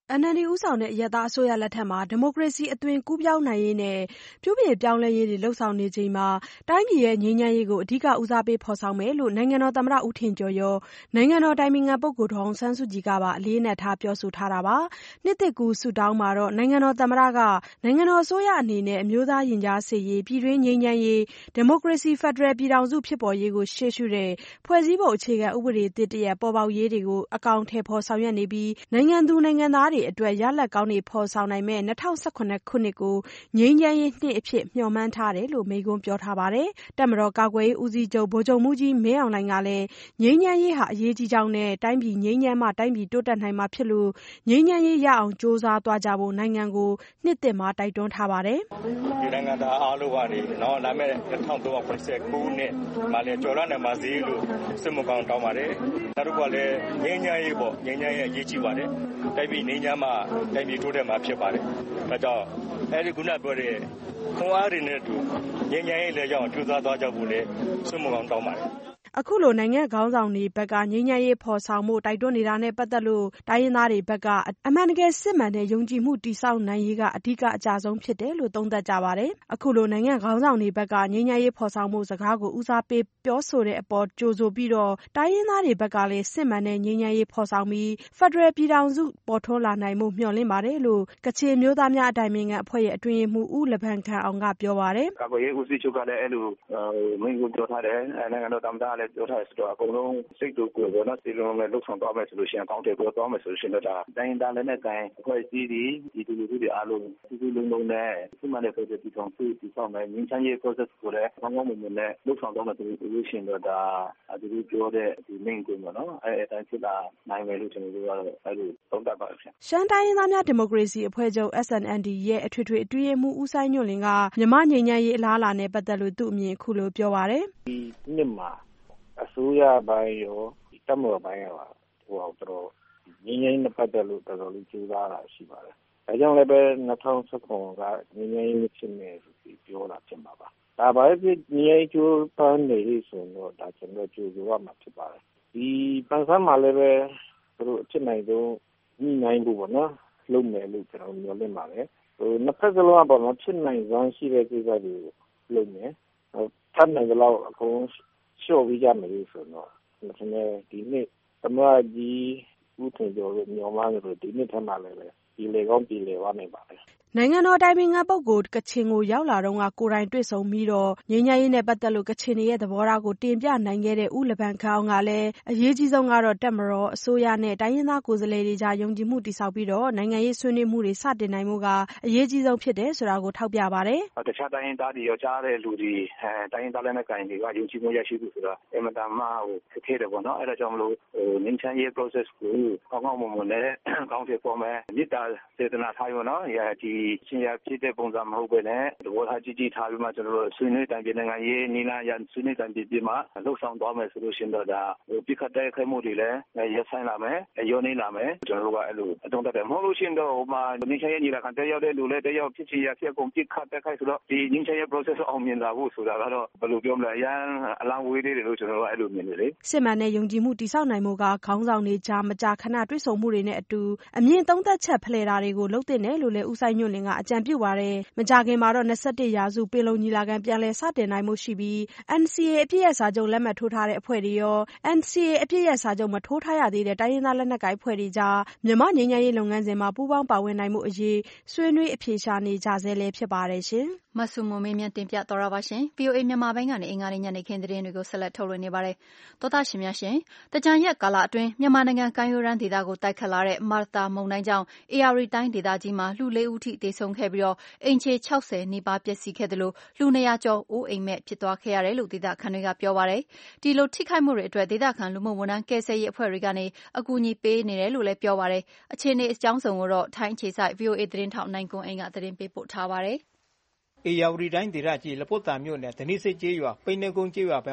အန်အယ်လ်ဒီ ဦးဆောင်တဲ့အရပ်သားအစိုးရလက်ထက်မှာဒီမိုကရေစီအသွင်ကူးပြောင်းနိုင်ရေးနဲ့ပြုပြင်ပြောင်းလဲရေးတွေလှုပ်ဆောင်နေချိန်မှာတိုင်းပြည်ရဲ့ငြိမ်းချမ်းရေးကိုအဓိကဦးစားပေးဖော်ဆောင်မယ်လို့နိုင်ငံတော်သမ္မတဦးထင်ကျော်ရောနိုင်ငံတော်တိုင်ပင်ခံပုဂ္ဂိုလ်ဒေါ်အောင်ဆန်းစုကြည်ကပါအလေးအနက်ထားပြောဆိုထားတာပါ။နှစ်သစ်ကူးဆုတောင်းမှာတော့နိုင်ငံတော်သမ္မတကနိုင်ငံတော်အစိုးရအနေနဲ့အမျိုးသားရင်ကြားစေ့ရေးပြည်တွင်းငြိမ်းချမ်းရေးဒီမိုကရေစီဖက်ဒရယ်ပြည်ထောင်စုဖြစ်ပေါ်ရေးကိုရှေ့ရှုတဲ့ဖွဲ့စည်းပုံအခြေခံဥပဒေသစ်တရပ်ပေါ်ပေါက်ရေးတွေကိုအကောင်အထည်ဖော်ဆောင်ရွက်နေပြီးနိုင်ငံသူနိုင်ငံသားတွေအတွက်ရလဒ်ကောင်းတွေဖော်ဆောင်နိုင်မယ့်၂၀၁၇ခုနှစ်ကိုငြိမ်းချမ်းရေးနှစ်အဖြစ်မျှော်မှန်းထားတယ်လို့မိန့်ခွန်းပြောထားပါတယ်။တပ်မတော်ကာကွယ်ရေးဦးစီးချုပ်ဗိုလ်ချုပ်မှူးကြီးမင်းအောင်လှိုင်ကလည်းငြိမ်းချမ်းရေးဟာအရေးကြီးကြောင်းနဲ့တိုင်းပြည်ငြိမ်းချမ်းမှတိုင်းပြည်တိုးတက်နိုင်မှာဖြစ်လို့ငြိမ်းချမ်းရေးရအောင်ကြိုးစားသွားကြဖို့နိုင်ငံကိုနှစ်သစ်မှာတိုက်တွန်းထားပါတယ်။ဒီနိုင်ငံသားအားလုံးကနေနော်လာမယ့်၂၀၃၉ခုနှစ်မှာလည်းကျော်လွှားနိုင်ပါစေလို့ဆုမကောင်းတောင်းပါတယ်။နောက်တစ်ခုကလည်းငြိမ်းချမ်းရေးပေါ့ငြိမ်းချမ်းရေးအရေးကြီးပါတယ်။တိုင်းပြည်ငြိမ်းချမ်းမှတိုင်းပြည်တိုးတက်မှာဖြစ်ပါတယ်။ဒါကြောင့်အဲဒီခုနပြောတဲ့ခွန်အားတွေနဲ့တူငြိမ်းချမ်းရေးလည်းရအောင်ကြိုးစားသွားကြဖို့လည်းဆုမကောင်းတောင်းပါတယ်။အခုလိုနိုင်ငံခေါင်းဆောင်တွေဘက်ကငြိမ်းချမ်းရေးဖော်ဆောင်မှုတိုက်တွန်းနေတာနဲ့ပတ်သက်လို့တိုင်းရင်းသားတွေဘက်ကအမှန်တကယ်စစ်မှန်တဲ့ယုံကြည်မှုတည်ဆောက်နိုင်ရေးကအဓိကအကြဆုံးဖြစ်တယ်လို့သုံးသပ်ကြပါတယ်။အခုလိုနိုင်ငံခေါင်းဆောင်တွေဘက်ကငြိမ်းချမ်းရေးဖော်ဆောင်မှုစကားကိုဦးစားပေးပြောဆိုတဲ့အပေါ်ကြိုဆိုပြီးတော့တိုင်းရင်းသားတွေဘက်ကလည်းစစ်မှန်တဲ့ငြိမ်းချမ်းရေးဖော်ဆောင်ပြီးဖက်ဒရယ်ပြည်ထောင်စုပေါ်ထွန်းလာနိုင်မှုမျှော်လင့်ပါတယ်လို့ကချင်မျိုးသားများအတိုင်ပင်ခံအဖွဲ့ရဲ့အတွင်းရေးမှူးဦးလဘန်ခန်အောင်ကပြောပါတယ်။ကာကွယ်ရေးဦးစီးချုပ်ကလည်းအဲ့လိုမိန့်ခွန်းပြောထားတယ်။နိုင်ငံတော်သမ္မတကလည်းပြောထားတယ်ဆိုတော့အကုန်လုံးစိတ်တူကိုယ်ပေါ်တော့စီလုံးနဲ့လှုပ်ဆောင်သွားမယ်ဆိုလို့ရှိရင်အကောင့်တွေပေါ်သွားမယ်ဆိုလို့ရှိရင်တော့ဒါတိုင်းသားလည်းနဲ့တိုင်းအဖွဲ့အစည်းတွေဒီလူလူတွေအားလုံးစီစီလုံးလုံးနဲ့စီမံတဲ့ project တီဆောင်စုတီဆောင်မယ်ငင်းချမ်းရေး process ကိုလည်းကောင်းကောင်းမွန်မွန်နဲ့လှုပ်ဆောင်သွားမယ်ဆိုလို့ရှိရင်တော့ဒါဒီလိုပြောတဲ့ဒီ main ကိုပေါ့နော်အဲအတိုင်းဖြစ်လာနိုင်မယ်လို့ကျွန်တော်တို့ကတော့အဲလိုသုံးသပ်ပါတယ်။ရှမ်းတိုင်းရင်းသားများဒီမိုကရေစီအဖွဲ့ချုပ် S N L D ရဲ့အထွေထွေအတွင်းရေးမှူးဦးစိုင်းညွန့်လင်းကမြန်မာငြိမ်းချမ်းရေးအလားအလာနဲ့ပတ်သက်လို့သူ့အမြင်အခုလိုပြောပါတယ်။ဒီနှစ်မှာအစိုးရပိုင်းရောတပ်မတော်ပိုင်းရောဟိုတော့တော်ငင်းငင်းနဲ့ပတ်သက်လို့တော်တော်လေးကြိုးစားတာရှိပါတယ်။ဒါကြောင့်လည်းပဲ၂၀၁၇ကငင်းငင်းဖြစ်နေပြီးပြောတာဖြစ်မှာပါ။ဒါပါပဲငင်းငင်းကြိုးပမ်းနေဆိုတော့ဒါကျွန်တော်ကြိုးစားရမှာဖြစ်ပါတယ်။ဒီပန်းစမ်းမှာလည်းပဲသူတို့အဖြစ်နိုင်ဆုံးညှိနှိုင်းဖို့ပေါ့နော်လုပ်မယ်လို့ကျွန်တော်မျှော်လင့်ပါတယ်။ဟိုနှစ်ဖက်စလုံးကပေါ့နော်ဖြစ်နိုင်စွမ်းရှိတဲ့ကိစ္စတွေလုပ်မယ်။ဟိုထပ်နိုင်တော့အကုန်လျှော့ပြီးကြမယ်လို့ဆိုတော့ဒီနေ့ဒီနေ့သမ္မတကြီးဦးထင်ကျော်တို့ညော်မှန်းလို့ဒီနေ့ထပ်မှလည်းပဲဒီလေကောင်းဒီလေဝါနိုင်ပါတယ်နိုင်ငံတော်တိုင်ပင်ခံပုဂ္ဂိုလ်ကချင်ကိုရောက်လာတော့ကကိုယ်တိုင်တွေ့ဆုံပြီးတော့ငြိမ်းချမ်းရေးနဲ့ပတ်သက်လို့ကချင်တွေရဲ့သဘောထားကိုတင်ပြနိုင်ခဲ့တဲ့ဦးလဘန်ခန်အောင်ကလည်းအရေးကြီးဆုံးကတော့တပ်မတော်အစိုးရနဲ့တိုင်းရင်းသားကိုယ်စားလှယ်တွေကြားယုံကြည်မှုတည်ဆောက်ပြီးတော့နိုင်ငံရေးဆွေးနွေးမှုတွေစတင်နိုင်မှုကအရေးကြီးဆုံးဖြစ်တယ်ဆိုတာကိုထောက်ပြပါတယ်။တခြားတိုင်းရင်းသားတွေရောကြားတဲ့လူတွေအဲတိုင်းရင်းသားလည်းနဲ့ကိုင်တွေကယုံကြည်မှုရရှိဖို့ဆိုတာအင်မတန်မှဟိုခက်ခဲတယ်ပေါ့နော်။အဲဒါကြောင့်မလို့ဟိုငြိမ်းချမ်းရေး process ကိုကောင်းကောင်းမွန်မွန်နဲ့ကောင်းတဲ့ပေါ်မှာမြစ်တာစေတနာထားရနော်။ဒီချင်းရဖြစ်တဲ့ပုံစံမဟုတ်ပဲနဲ့သဘောထားကြီးကြီးထားပြီးမှကျွန်တော်တို့ဆွေးနွေးတိုင်ပင်နိုင်ငံရေးနီလာရန်ဆွေးနွေးတိုင်ပင်ပြီးမှလှုပ်ဆောင်သွားမယ်ဆိုလို့ရှိရင်တော့ဒါဟိုပြခတ်တဲ့ခိုင်မှုတွေလည်းရဆိုင်လာမယ်ရောနေလာမယ်ကျွန်တော်တို့ကအဲ့လိုအတုံးတက်တယ်မဟုတ်လို့ရှိရင်တော့ဟိုမှာငင်းချရေးညီလာခံတက်ရောက်တဲ့လူလည်းတက်ရောက်ဖြစ်ချင်ရဖြစ်ကုန်ပြခတ်တဲ့ခိုင်ဆိုတော့ဒီငင်းချရေး process အောင်မြင်လာဖို့ဆိုတာကတော့ဘယ်လိုပြောမလဲအရန်အလံဝေးလေးတွေလို့ကျွန်တော်တို့အဲ့လိုမြင်နေလေစစ်မှန်တဲ့ယုံကြည်မှုတည်ဆောက်နိုင်မှုကခေါင်းဆောင်တွေကြားမကြာခဏတွေ့ဆုံမှုတွေနဲ့အတူအမြင့်သုံးသက်ချက်ဖလှယ်တာတွေကိုလုပ်တဲ့နယ်လို့လည်းဦးဆိုင်ညွန့်လင်းကအကြံပြုပါတယ်မကြာခင်မှာတော့၂၁ရာစုပင်လုံညီလာခံပြန်လည်စတင်နိုင်မှုရှိပြီး N C A အပစ်ရပ်စာချုပ်လက်မှတ်ထိုးထားတဲ့အဖွဲ့တွေရော N C A အပစ်ရပ်စာချုပ်မထိုးထားရသေးတဲ့တိုင်းရင်းသားလက်နက်ကိုင်အဖွဲ့တွေကြားမြန်မာငြိမ်းချမ်းရေးလုပ်ငန်းစဉ်မှာပူးပေါင်းပါဝင်နိုင်မှုအရေးဆွေးနွေးအဖြေရှာနေကြဆဲလည်းဖြစ်ပါတယ်ရှင်။မဆုမွန်မေးမြန်းတင်ပြတော်ရပါရှင်။ V O A မြန်မာပိုင်းကနေအင်္ဂါနေ့ညနေခင်းသတင်းတွေကိုဆက်လက်ထုတ်လွှင့်နေပါတယ်။သောသားရှင်များရှင်တကြံရက်ကာလအတွင်းမြန်မာနိုင်ငံကမ်းရိုးတန်းဒေသကိုတိုက်ခတ်လာတဲ့မာတာမုန်တိုင်းကြောင့်အေရရီတိုင်းဒေသကြီးမှာလူလေးဦးထိသေဆုံးခဲ့ပြီးတော့အိမ်ခြေ၆၀နီးပါးပျက်စီးခဲ့တယ်လို့လူ၂ရာကျော်အိုးအိမ်မဲ့ဖြစ်သွားခဲ့ရတယ်လို့ဒေသခံတွေကပြောပါတယ်။ဒီလိုထိခိုက်မှုတွေအတွက်ဒေသခံလူမှုဝန်ထမ်းကယ်ဆယ်ရေးအဖွဲ့တွေကနေအကူအညီပေးနေတယ်လို့လည်းပြောပါတယ်။အခြေအနေအကြောင်းစုံကိုတော့ထိုင်းအခြေစိုက် V O A သတင်းထောက်နိုင်ကွန်းအိမ်ကသတင်းပေးပို့ထားပါတယ်။အေရဝတီတိုင်းဒေသကြီးလပုတ်တာမြို့နယ်ဒနိစိတ်ကျေးရွာပိန်းနှကုန်းကျေးရွာဘက်မှာမ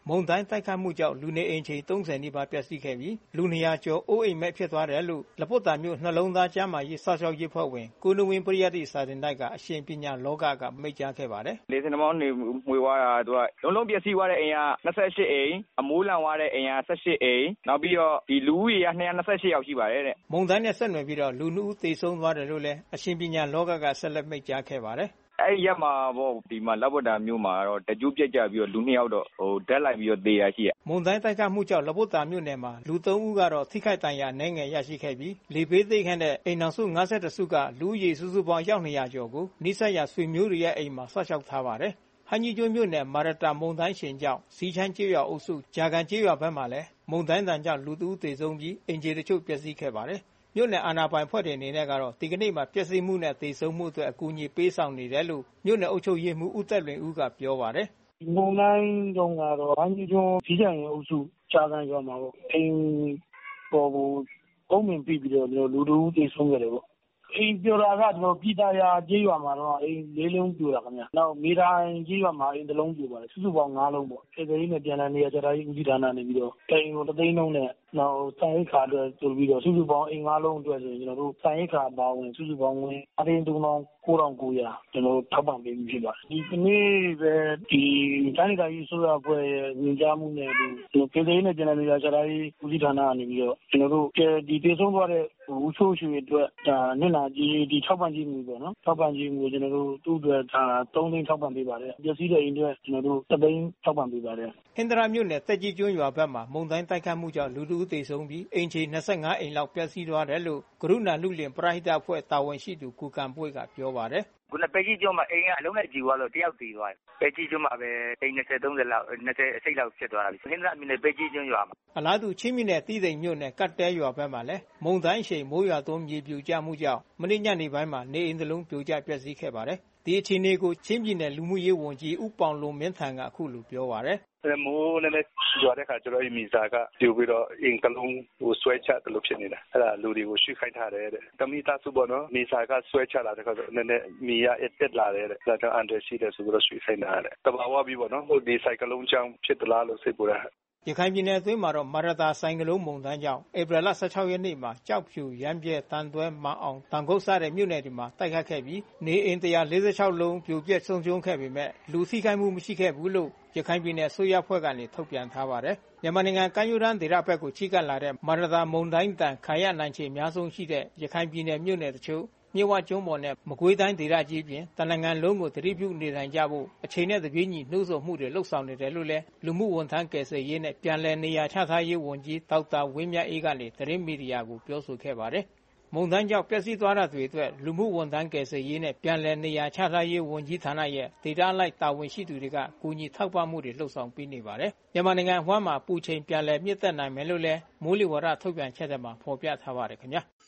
မုန်တိုင်းတိုက်ခတ်မှုကြောင့်လူနေအိမ်ခြေသုံးဆယ်နီးပါးပျက်စီးခဲ့ပြီးလူနှစ်ရာကျော်အိုးအိမ်မဲ့ဖြစ်သွားတယ်လို့လပွတ်တာမြို့နှလုံးသားကျန်းမာရေးစောင့်ရှောက်ရေးဖွဲ့ဝင်ကိုနဝင်းပရိယတ်တိစာတင်တိုက်ကအရှင်ပညာလောကကမိတ်ကြားခဲ့ပါတယ်လေစင်မောင်းနေမွေသွားတာသူကလုံးလုံးပျက်စီးသွားတဲ့အိမ်က၂၈အိမ်အမိုးလန်သွားတဲ့အိမ်က၁၈အိမ်နောက်ပြီးတော့ဒီလူဦးရေက၂၂၈ယောက်ရှိပါတယ်တဲ့မုန်တိုင်းနဲ့ဆက်နွယ်ပြီးတော့လူနှစ်ဦးသေဆုံးသွားတယ်လို့လည်းအရှင်ပညာလောကကဆက်လက်မိတ်ကြားခဲ့ပါတယ်အဲ့ရက်မှာပေါ့ဒီမှာလပွတ်တာမျိုးမှာတော့တကြိုးပြက်ကြပြီးတော့လူနှစ်ယောက်တော့ဟိုဓာတ်လိုက်ပြီးတော့သေရရှိရမုန်တိုင်းတိုက်ခတ်မှုကြောင့်လပွတ်တာမြို့နယ်မှာလူသုံးဦးကတော့ထိခိုက်ဒဏ်ရာအနည်းငယ်ရရှိခဲ့ပြီးလေဘေးသိမ်းခန့်တဲ့အိမ်တော်စု၅၁စုကလူဦးရေစုစုပေါင်းရောက်၂ရာကျော်ကိုနိဆက်ရဆွေမျိုးတွေရဲ့အိမ်မှာဆောက်ရှောက်ထားပါတယ်ဟန်ကြီးကျွန်းမြို့နယ်မာရတာမုန်တိုင်းရှင်ကြောင့်စီချမ်းကျေးရွာအုပ်စုဂျာကန်ကျေးရွာဘက်မှာလည်းမုန်တိုင်းတန်ကြောင့်လူတဦးသေဆုံးပြီးအင်ဂျီတချို့ပျက်စီးခဲ့ပါတယ်မြို့နယ်အာဏာပိုင်ဖွဲ့တွေအနေနဲ့ကတော့ဒီကနေ့မှာပျက်စီးမှုနဲ့သေဆုံးမှုအတွက်အကူအညီပေးဆောင်နေတယ်လို့မြို့နယ်အုပ်ချုပ်ရေးမှူးဦးသက်လွင်ဦးကပြောပါတယ်မုန်တိုင်းတုန်းကတော့ဟန်ကြီးကျွန်းစီချမ်းအုပ်စုဂျာကန်ရွာမှာပေါ့အိမ်ပေါ်ကိုအုံးမြင်ပြီးပြီးတော့လူတဦးသေဆုံးခဲ့တယ်ပေါ့အိမ်ပြိုတာကကျွန်တော်ပြည်သားရာကျေးရွာမှာတော့အိမ်လေးလုံးပြိုတာခင်ဗျနောက်မိသားကျေးရွာမှာအိမ်တစ်လုံးပြိုပါတယ်စုစုပေါင်း၅လုံးပေါ့အဲဒီလေးနဲ့ပြန်လာနေရကြတာကြီးဦးစီးဌာနနေပြီးတော့အိမ်ကိုတသိန်းလုံးနဲ့နောက်ဆိုင်ရိတ်ခါအတွက်ဆိုပြီးတော့စုစုပေါင်းအိမ်၅လုံးအတွက်ဆိုရင်ကျွန်တော်တို့ဆိုင်ရိတ်ခါပါဝင်စုစုပေါင်းဝင်အတင်းတုံးပေါင်း၉ထောင်၉ရာကျွန်တော်တို့ထောက်ပံ့ပေးပြီးဖြစ်ပါတယ်ဒီကနေ့ပဲဒီတိုင်းဒေသကြီးဆိုရအဖွဲ့ရဲ့ညွှန်ကြားမှုနဲ့ဒီပြည်သေးနဲ့ပြန်လာနေရကြတာကြီးဦးစီးဌာနကနေပြီးတော့ကျွန်တော်တို့ဒီတည်ဆုံးသွားတဲ့ဦးချိုးရွှေအတွက်ဒါနစ်နာကြီးဒီထောက်ပံ့ကြီးမျိုးပေါ့နော်ထောက်ပံ့ကြီးမျိုးကျွန်တော်တို့သူ့အတွက်ဒါ၃သိန်းထောက်ပံ့ပေးပါတယ်ပျက်စီးတဲ့အိမ်တွေကျွန်တော်တို့၁သိန်းထောက်ပံ့ပေးပါတယ်ဟင်္ဒရာမြို့နယ်တက်ကြီးကျွန်းရွာဘက်မှာမုန်တိုင်းတိုက်ခတ်မှုကြောင့်လူတဦးသေဆုံးပြီးအိမ်ခြေ၂၅အိမ်လောက်ပျက်စီးသွားတယ်လို့ကရုဏာလူလင်ပရဟိတအဖွဲ့တာဝန်ရှိသူကိုကံပွေးကပြောပါတယ်ခုနပဲကြီးကျွန်းမှာအိမ်ကအလုံးနဲ့ကြီးသွားလို့တယောက်သေသွားတယ်ပဲကြီးကျွန်းမှာပဲအိမ်၂၀ ၃၀လောက်၂၀အစိတ်လောက်ဖြစ်သွားတာပြီဟင်္ဒရာမြို့နယ်ပဲကြီးကျွန်းရွာမှာအလားတူချင်းမြနယ်တီးသိမ်မြို့နယ်ကတ်တဲရွာဘက်မှာလည်းမုန်တိုင်းရှိန်မိုးရွာသွန်းမြေပြိုကျမှုကြောင့်မနေ့ညနေပိုင်းမှာနေအိမ်တစ်လုံးပြိုကျပျက်စီးခဲ့ပါတယ်ဒီအခြေအနေကိုချင်းပြည်နယ်လူမှုရေးဝန်ကြီးဦးပေါင်လွန်မင်းထံကအခုလိုပြောပါတယ်မိုးနဲ့ရွာတဲ့ခါကျတော့ဒီမီဇာကပြိုပြီးတော့အင်ကလုံးကိုဆွဲချတယ်လို့ဖြစ်နေတာအဲ့ဒါလူတွေကိုရွှေ့ခိုင်းထားတယ်တဲ့တမိသားစုပေါ့နော်မီဇာကဆွဲချလာတဲ့ခါကျတော့နည်းနည်းမီရအစ်တက်လာတယ်တဲ့ဒါကြောင့်အန်ဒရရှိတယ်ဆိုပြီးတော့ရွှေ့ခိုင်းတာတဲ့တဘာဝပြီးပေါ့နော်ဟိုဒီဆိုင်ကလုံးချောင်းဖြစ်သလားလို့စိတ်ပူတာရခိုင်ပြည်နယ်အတွင်းမှာတော့မာရတာဆိုင်ကလုံးမုန်တိုင်းကြောင့်ဧပြီလ၁၆ရက်နေ့မှာကြောက်ဖြူရမ်းပြဲတန်တွဲမအောင်တန်ခုတ်စတဲ့မြို့နယ်တွေမှာတိုက်ခတ်ခဲ့ပြီးနေအိမ်၁၄၆လုံးပြိုပျက်ဆုံးရှုံးခဲ့ပေမဲ့လူထိခိုက်မှုမရှိခဲ့ဘူးလို့ရခိုင်ပြည်နယ်ဆိုရဖွဲ့ကနေထုတ်ပြန်ထားပါတယ်မြန်မာနိုင်ငံကမ်းရိုးတန်းဒေသဘက်ကိုချိကပ်လာတဲ့မာရတာမုန်တိုင်းတန်ခံရနိုင်ခြေအများဆုံးရှိတဲ့ရခိုင်ပြည်နယ်မြို့နယ်တချို့မြဝကျွန်းပေါ်နဲ့မကွေးတိုင်းဒေသကြီးပြင်တနင်္ဂနွေလုံးကိုတတိပြုနေနိုင်ကြဖို့အချိန်နဲ့တပြေးညီနှိုးဆော်မှုတွေလှုပ်ဆောင်နေတယ်လို့လည်းလူမှုဝန်ထမ်းကယ်ဆယ်ရေးနဲ့ပြန်လည်နေရာချထားရေးဝန်ကြီးဒေါက်တာဝင်းမြတ်အေးကနေသတင်းမီဒီယာကိုပြောဆိုခဲ့ပါတယ်။မုန်တိုင်းကြောင့်ပျက်စီးသွားတဲ့တွေအတွက်လူမှုဝန်ထမ်းကယ်ဆယ်ရေးနဲ့ပြန်လည်နေရာချထားရေးဝန်ကြီးဌာနရဲ့ဒေသလိုက်တာဝန်ရှိသူတွေကကူညီထောက်ပံ့မှုတွေလှုပ်ဆောင်ပေးနေပါတယ်။မြန်မာနိုင်ငံအဝှမ်းမှာပူချိန်ပြန်လည်မြင့်တက်နိုင်မယ်လို့လည်းမိုးလေဝသထုတ်ပြန်ချက်ထဲမှာဖော်ပြထားပါတယ်ခင်ဗျာ။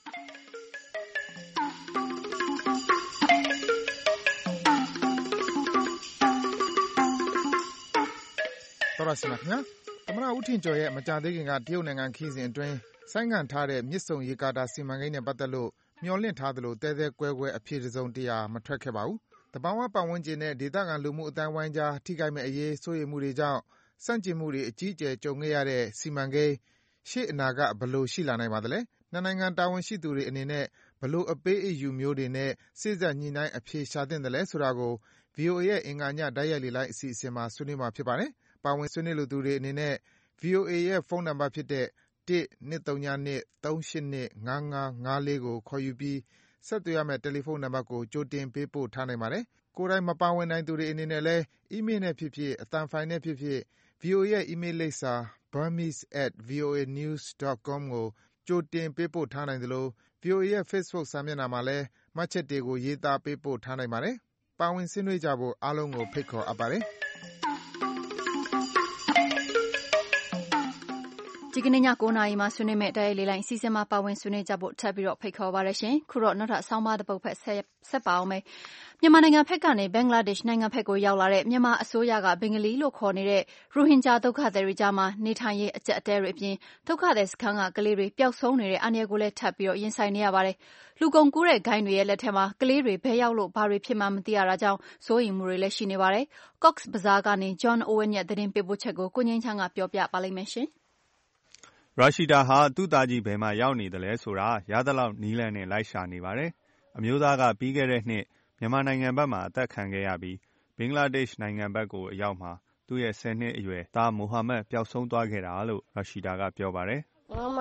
တော်ရရှိမြခင်ဗျာသမ္မတဦးထင်ကျော်ရဲ့မကြာသေးခင်ကတရုတ်နိုင်ငံခီးစဉ်အတွင်းဆိုင်းငံ့ထားတဲ့မြစ်ဆုံရေကာတာစီမံကိန်းနဲ့ပတ်သက်လို့မျှော်လင့်ထားသလိုတဲတဲကွဲကွဲအဖြစ်တစ်စုံတရာမထွက်ခဲ့ပါဘူး။တဘာဝပတ်ဝန်းကျင်နဲ့ဒေသခံလူမှုအတိုင်းဝိုင်းကြားထိခိုက်မဲ့အရေးစိုးရိမ်မှုတွေကြောင့်စန့်ကျင်မှုတွေအကြီးအကျယ်ကြုံခဲ့ရတဲ့စီမံကိန်းရှေ့အနာကဘယ်လိုရှိလာနိုင်ပါသလဲ။နှစ်နိုင်ငံတာဝန်ရှိသူတွေအနေနဲ့ဘယ်လိုအပေးအယူမျိုးတွေနဲ့စိစက်ညှိနှိုင်းအဖြေရှာသင့်တယ်လဲဆိုတာကို ဗွီအိုအေရဲ့အင်္ဂါညတိုက်ရိုက်လေလိုက်အစီအစဉ်မှာဆွေးနွေးမှာဖြစ်ပါတယ်။ပါဝင်ဆွေးနွေးလိုသူတွေအနေနဲ့ ဗွီအိုအေရဲ့ဖုန်းနံပါတ်ဖြစ်တဲ့၁ ၂၃၂ ၃၈၂ ၅၅၅၄ကိုခေါ်ယူပြီးဆက်သွယ်ရမယ့်တယ်လီဖုန်းနံပါတ်ကိုကြိုတင်ပေးပို့ထားနိုင်ပါတယ်။ကိုယ်တိုင်မပါဝင်နိုင်သူတွေအနေနဲ့လည်းအီးမေးလ်နဲ့ဖြစ်ဖြစ်အသံဖိုင်နဲ့ဖြစ်ဖြစ် ဗွီအိုအေရဲ့အီးမေးလ်လိပ်စာ burmese at voanews dot com ကိုကြိုတင်ပေးပို့ထားနိုင်သလို ဗွီအိုအေရဲ့ Facebook စာမျက်နှာမှာလည်းမှတ်ချက်တွေကိုရေးသားပေးပို့ထားနိုင်ပါတယ်။ပါဝင်ဆွေးနွေးကြဖို့အားလုံးကိုဖိတ်ခေါ်အပ်ပါတယ်။ဒီကနေ့ည၉နာရီမှာဆွေးနွေးမယ့်တိုက်ရိုက်လေလိုင်းအစီအစဉ်မှာပါဝင်ဆွေးနွေးကြဖို့ထပ်ပြီးတော့ဖိတ်ခေါ်ပါရရှင်ခုတော့နောက်ထပ်ဆောင်းပါးတစ်ပုဒ်ဖက်ဆက်ပါအောင်မယ်မြန်မာနိုင်ငံဖက်ကနေဘင်္ဂလားဒေ့ရှ်နိုင်ငံဖက်ကိုရောက်လာတဲ့မြန်မာအစိုးရကဘင်္ဂလီလို့ခေါ်နေတဲ့ရိုဟင်ဂျာဒုက္ခသည်တွေကြားမှာနေထိုင်ရေးအကျပ်အတဲတွေအပြင်ဒုက္ခသည်စခန်းကကလေးတွေပျောက်ဆုံးနေတဲ့အန္တရာယ်ကိုလည်းထပ်ပြီးတော့ရင်ဆိုင်နေရပါတယ်လူကုန်ကူးတဲ့ဂိုင်းတွေရဲ့လက်ထက်မှာကလေးတွေဘဲရောက်လို့ဘာတွေဖြစ်မှမသိရတာကြောင့်စိုးရိမ်မှုတွေလည်းရှိနေပါတယ် Cox Bazar ကနေ John Owen ရဲ့သတင်းပေးပို့ချက်ကိုကိုငိမ့်ချမ်းကပြောပြပါလိမ့်မယ်ရှင်ရာရှိဒါဟာသူ့သားကြီးဘယ်မှာရောက်နေတယ်လဲဆိုတာရသလောက်နီးလန်းနဲ့လိုက်ရှာနေပါတယ်။အမျိုးသားကပြီးခဲ့တဲ့နှစ်မြန်မာနိုင်ငံဘက်မှာအသက်ခံခဲ့ရပြီးဘင်္ဂလားဒေ့ရှ်နိုင်ငံဘက်ကိုအရောက်မှာသူ့ရဲ့ဆယ်နှစ်အရွယ်သားမိုဟာမက်ပျောက်ဆုံးသွားခဲ့တာလို့ရာရှိဒါကပြောပါတယ်။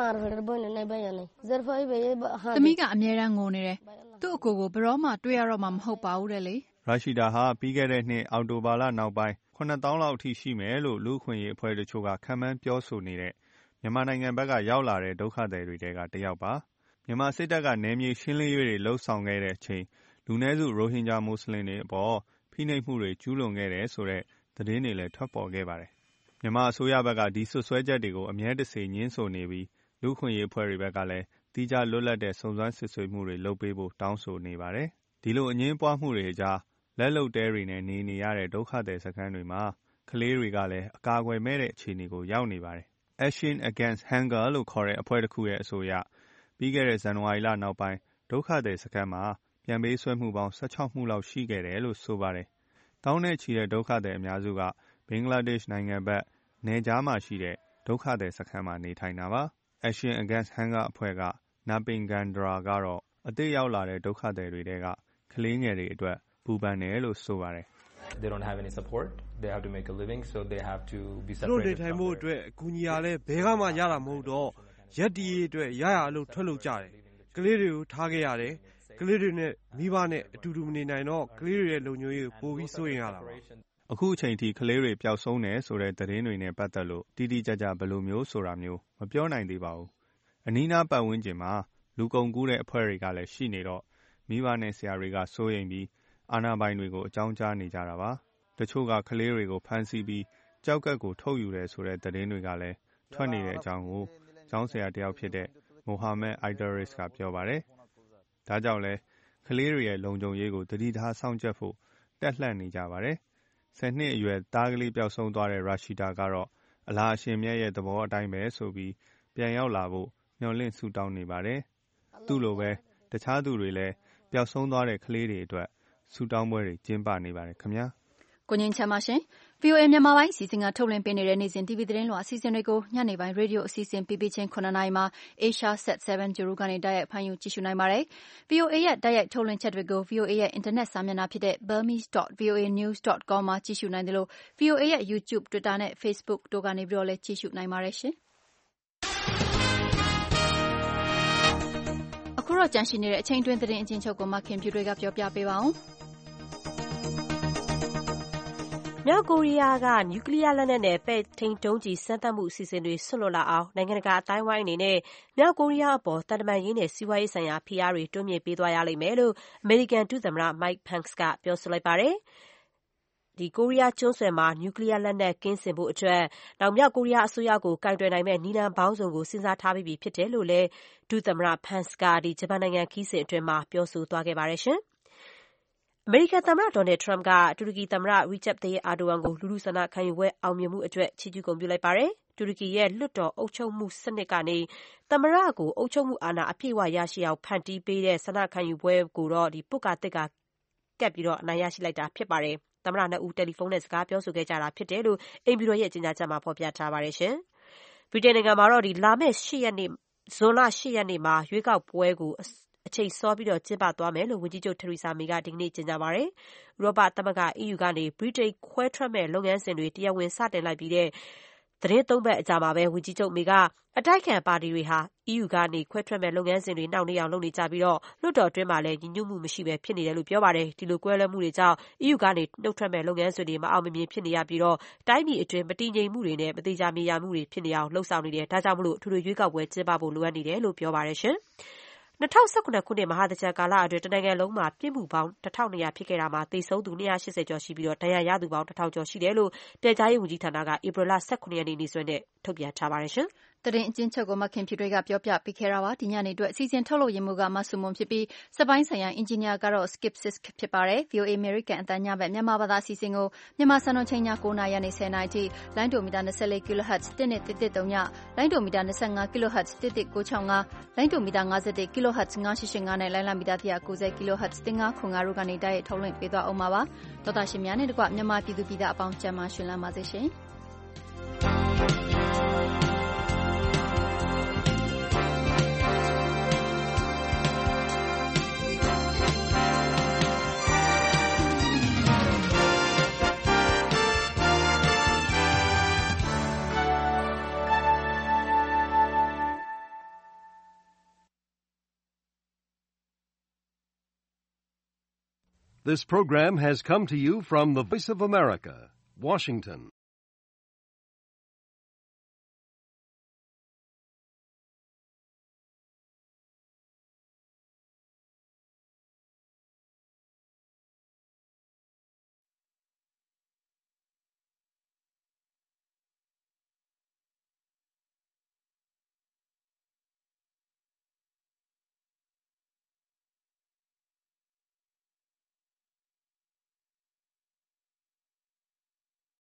သမီးကအမြဲတမ်းငိုနေတယ်။သူ့အကိုကိုဘယ်တော့မှတွေ့ရတော့မှမဟုတ်ပါဘူးတဲ့လေ။ရာရှိဒါဟာပြီးခဲ့တဲ့နှစ်အောက်တိုဘာလနောက်ပိုင်းခုနှစ်သောင်းလောက်အထိရှိမယ်လို့လူ့အခွင့်အရေးအဖွဲ့တချို့ကခန့်မှန်းပြောဆိုနေတဲ့မြန်မာနိုင်ငံဘက်ကရောက်လာတဲ့ဒုက္ခသည်တွေတဲကတယောက်ပါမြန်မာစစ်တပ်ကနယ်မြေရှင်းလင်းရေးတွေလှုပ်ဆောင်ခဲ့တဲ့အချိန်လူနည်းစုရိုဟင်ဂျာမွတ်စလင်တွေအပေါ်ဖိနှိပ်မှုတွေကျူးလွန်ခဲ့တယ်ဆိုတဲ့သတင်းတွေလည်းထွက်ပေါ်ခဲ့ပါတယ်မြန်မာအစိုးရဘက်ကဒီဆွဆွဲချက်တွေကိုအမြဲတစေညှင်းဆိုနေပြီးလူ့ခွင့်ရေးအဖွဲ့တွေဘက်ကလည်းတီးခြားလွတ်လပ်တဲ့စုံစမ်းစစ်ဆေးမှုတွေလုပ်ပေးဖို့တောင်းဆိုနေပါတယ်ဒီလိုအငြင်းပွားမှုတွေအကြားလက်လုံတဲတွေနဲ့နေနေရတဲ့ဒုက္ခသည်စခန်းတွေမှာကလေးတွေကလည်းအကာအကွယ်မဲ့တဲ့အခြေအနေကိုရောက်နေပါတယ်Action Against Hunger လို့ခေါ်တဲ့အဖွဲ့တစ်ခုရဲ့အဆိုအရပြီးခဲ့တဲ့ဇန်နဝါရီလနောက်ပိုင်းဒုက္ခသည်စခန်းမှာပြန်ပေးဆွဲမှုပေါင်း၁၆မှုလောက်ရှိခဲ့တယ်လို့ဆိုပါတယ်။တောင်းနဲ့ချီတဲ့ဒုက္ခသည်အများစုကဘင်္ဂလားဒေ့ရှ်နိုင်ငံဘက်နယ်ကြားမှာရှိတဲ့ဒုက္ခသည်စခန်းမှာနေထိုင်တာပါ။ Action Against Hunger အဖွဲ့က Napin Gandra ကတော့အသစ်ရောက်လာတဲ့ဒုက္ခသည်တွေတဲကကလေးငယ်တွေအတွက်ပူပန်တယ်လို့ဆိုပါတယ် They don't have any support. They have to make a living, so they have to be separated. တို့နေထိုင်ဖို့အတွက်အကူအညီရလဲဘယ်ကမှရတာမဟုတ်တော့ရက်တီးအတွက်ရရအလုပ်ထွက်လုပ်ကြတယ်။ကလေးတွေကိုထားခဲ့ရတယ်။ကလေးတွေနဲ့မိဘနဲ့အတူတူမနေနိုင်တော့ကလေးတွေရဲ့လုံခြုံရေးကိုပိုပြီးစိုးရိမ်ရတာပါ။အခုအချိန်ထိကလေးတွေပျောက်ဆုံးနေဆိုတဲ့သတင်းတွေနဲ့ပတ်သက်လို့တိတိကျကျဘယ်လိုမျိုးဆိုတာမျိုးမပြောနိုင်သေးပါဘူး။အနီးနားပတ်ဝန်းကျင်မှာလူကုန်ကူးတဲ့အဖွဲ့တွေကလည်းရှိနေတော့မိဘနဲ့ဆရာတွေကစိုးရိမ်ပြီးအာဏာပိုင်တွေကိုအကြောင်းကြားနေကြတာပါတချို့ကကလေးတွေကိုဖမ်းဆီးပြီးကြောက်ကက်ကိုထုတ်ယူတယ်ဆိုတဲ့သတင်းတွေကလည်းထွက်နေတဲ့အကြောင်းကိုကျောင်းဆရာတယောက်ဖြစ်တဲ့မိုဟာမက်အိုက်ဒရစ်ကပြောပါတယ်ဒါကြောင့်လဲကလေးတွေရဲ့လုံခြုံရေးကိုတတိထားစောင့်ကြပ်ဖို့တက်လှမ်းနေကြပါတယ်ဆယ်နှစ်အရွယ်သားကလေးပျောက်ဆုံးသွားတဲ့ရာရှိဒါကတော့အလားအရှင်မြတ်ရဲ့သဘောအတိုင်းပဲဆိုပြီးပြန်ရောက်လာဖို့မျှော်လင့်ဆုတောင်းနေပါတယ်သူ့လိုပဲတခြားသူတွေလည်းပျောက်ဆုံးသွားတဲ့ကလေးတွေအတွက်ဆူတောင်းပွဲတွေကျင်းပနေပါတယ်ခင်ဗျာကိုငင်းချမ်းပါရှင် ဗီအိုအေ မြန်မာပိုင်းအစီအစဉ်ကထုတ်လွှင့်ပေးနေတဲ့နေ့စဉ် တီဗီ သတင်းလွှာအစီအစဉ်တွေကိုညနေပိုင်းရေဒီယိုအစီအစဉ်ပြီးပြီးချင်းခုနှစ်နာရီမှာ Asia Set 7 Juru ကနေတိုက်ရိုက်ဖမ်းယူကြည့်ရှုနိုင်ပါတယ်။ ဗီအိုအေရဲ့တိုက်ရိုက်ထုတ်လွှင့်ချက်တွေကို ဗီအိုအေရဲ့အင်တာနက်စာမျက်နှာဖြစ်တဲ့ burmese dot v o a news dot com မှာကြည့်ရှုနိုင်တယ်လို့ ဗီအိုအေရဲ့ YouTube, Twitter နဲ့ Facebook တို့ကနေပြီးတော့လည်းကြည့်ရှုနိုင်ပါတယ်ရှင်။အခုတော့ကြန့်ရှိနေတဲ့အချိန်တွင်းသတင်းအချင်းချုပ်ကိုမခင်ဖြူတွေကပြောပြပေးပါအောင်။မြောက်ကိုရီးယားကနျူကလ িয়ার လက်နက်နဲ့ပဲ့ထိန်းဒုံးကျည်စမ်းသပ်မှုအစီအစဉ်တွေဆွတ်လွတ်လာအောင်နိုင်ငံတကာအတိုင်းဝိုင်းအနေနဲ့မြောက်ကိုရီးယားအပေါ်တန်တမာရေးနဲ့စီးပွားရေးဆိုင်ရာဖိအားတွေတွန်းမြင့်ပေးသွားရလိမ့်မယ်လို့အမေရိကန်ဒုသမ္မတ Mike Pence ကပြောဆိုလိုက်ပါတယ်။ဒီကိုရီးယားကျွန်းဆွယ်မှာနျူကလ িয়ার လက်နက်ကင်းစင်ဖို့အတွက်နောက်မြောက်ကိုရီးယားအစိုးရကိုကင်တွယ်နိုင်မဲ့နည်းလမ်းပေါင်းစုံကိုစဉ်းစားထားပြီးဖြစ်တယ်လို့လည်းဒုသမ္မတ Pence ကဒီဂျပန်နိုင်ငံခီးစဉ်အတွင်းမှာပြောဆိုသွားခဲ့ပါတယ်ရှင်။အမေရိကန်သမ္မတဒေါ်နယ်ထရမ့်ကတူရကီသမ္မတရီချက်ပ် အာဒိုဝမ်ကိုလူထုဆန္ဒခံယူပွဲအောင်မြင်မှုအတွက်ချီးကျူးဂုဏ်ပြုလိုက်ပါတယ်။တူရကီရဲ့လွှတ်တော်အုပ်ချုပ်မှုစနစ်ကနေသမ္မတကိုအုပ်ချုပ်မှုအာဏာအပြည့်အဝရရှိအောင်ဖန်တီးပေးတဲ့ဆန္ဒခံယူပွဲကိုတော့ဒီပုတ်ကာတစ်ကကပ်ပြီးတော့အနိုင်ရရှိလိုက်တာဖြစ်ပါတယ်။သမ္မတနှစ်ဦးတယ်လီဖုန်းနဲ့စကားပြောဆိုခဲ့ကြတာဖြစ်တယ်လို့အိမ်ဖြူတော်ရဲ့ကြေညာချက်မှာဖော်ပြထားပါတယ်ရှင်။ဗြိတိန်နိုင်ငံမှာတော့ဒီလာမယ့်၈ရက်နေ့ဇွန်လ၈ရက်နေ့မှာရွေးကောက်ပွဲကိုအချိန်စောပြီးတော့ကျင်းပသွားမယ်လို့ဝန်ကြီးချုပ်ထရီဆာမေကဒီကနေ့ကြေညာပါတယ်။ဥရောပသမဂ္ဂ အီးယူ ကနေဗြိတိန်ခွဲထွက်မဲ့လုပ်ငန်းစဉ်တွေတရားဝင်စတင်လိုက်ပြီးတဲ့သတင်းသုံးပတ်အကြာမှာပဲဝန်ကြီးချုပ်မေကအတိုက်ခံပါတီတွေဟာ အီးယူ ကနေခွဲထွက်မဲ့လုပ်ငန်းစဉ်တွေနှောင့်နှေးအောင်လုပ်နေကြပြီးတော့လွှတ်တော်အတွင်းမှာလည်းညီညွတ်မှုမရှိပဲဖြစ်နေတယ်လို့ပြောပါတယ်။ဒီလိုကွဲလွဲမှုတွေကြောင့် အီးယူ ကနေနှုတ်ထွက်မဲ့လုပ်ငန်းစဉ်တွေမအောင်မမြင်ဖြစ်နေရပြီးတော့တိုင်းပြည်အတွင်းမတည်ငြိမ်မှုတွေနဲ့မတိကျမြေယာမှုတွေဖြစ်နေအောင်လှုံ့ဆော်နေတယ်။ဒါကြောင့်မလို့အထွေထွေရွေးကောက်ပွဲကျင်းပဖို့လိုအပ်နေတယ်လို့ပြောပါတယ်ရှင်။၂၀၁၇ခုနှစ်မဟာသင်္ကြန်ကာလအတွင်းတနိုင်ငံလုံးမှာပြစ်မှုပေါင်းတစ်ထောင်နှစ်ရာဖြစ်ခဲ့တာမှာသေဆုံးသူ၂၈၀ကျော်ရှိပြီးတော့ဒဏ်ရာရသူပေါင်းတစ်ထောင်ကျော်ရှိတယ်လို့ပြန်ကြားရေးဝန်ကြီးဌာနကဧပြီလ၁၇ရက်နေ့နေ့စွဲနဲ့ထုတ်ပြန်ထားပါတယ်ရှင်သတင်းအကျဉ်းချုပ်ကိုမခင်ဖြူတွေကပြောပြပေးခဲ့တာပါဒီညနေအတွက်အစီအစဉ်ထုတ်လုပ်ရမှုကမဆုမွန်ဖြစ်ပြီးစက်ပိုင်းဆိုင်ရာအင်ဂျင်နီယာကတော့ Skip Sisk ဖြစ်ပါတယ် ဗီအိုအေ American အတန်းညဘက်မြန်မာဘာသာအစီအစဉ်ကိုမြန်မာစံတော်ချိန်ည၉နာရီကနေ၁၀နာရီထိလိုင်းဒိုမီတာ၂၄ kHz တစ်နှစ်တစ်တစ်သုံးညလိုင်းဒိုမီတာ၂၅ kHz တစ်တစ်ကို၆၅လိုင်းဒိုမီတာ၅၁ kHz ၅၈၈၅နဲ့လိုင်းလမီတာ၁၉၀ kHz တစ်၅ခွန်၅တို့ကနေတိုက်ရိုက်ထုတ်လွှင့်ပေးသွားအောင်ပါပါတော်တာရှင်များနဲ့တကွမြန်မာပြည်သူပြည်သားအပေါင်းကျန်းမာရှင်လန်းပါစေရှင် This program has come to you from the Voice of America, Washington.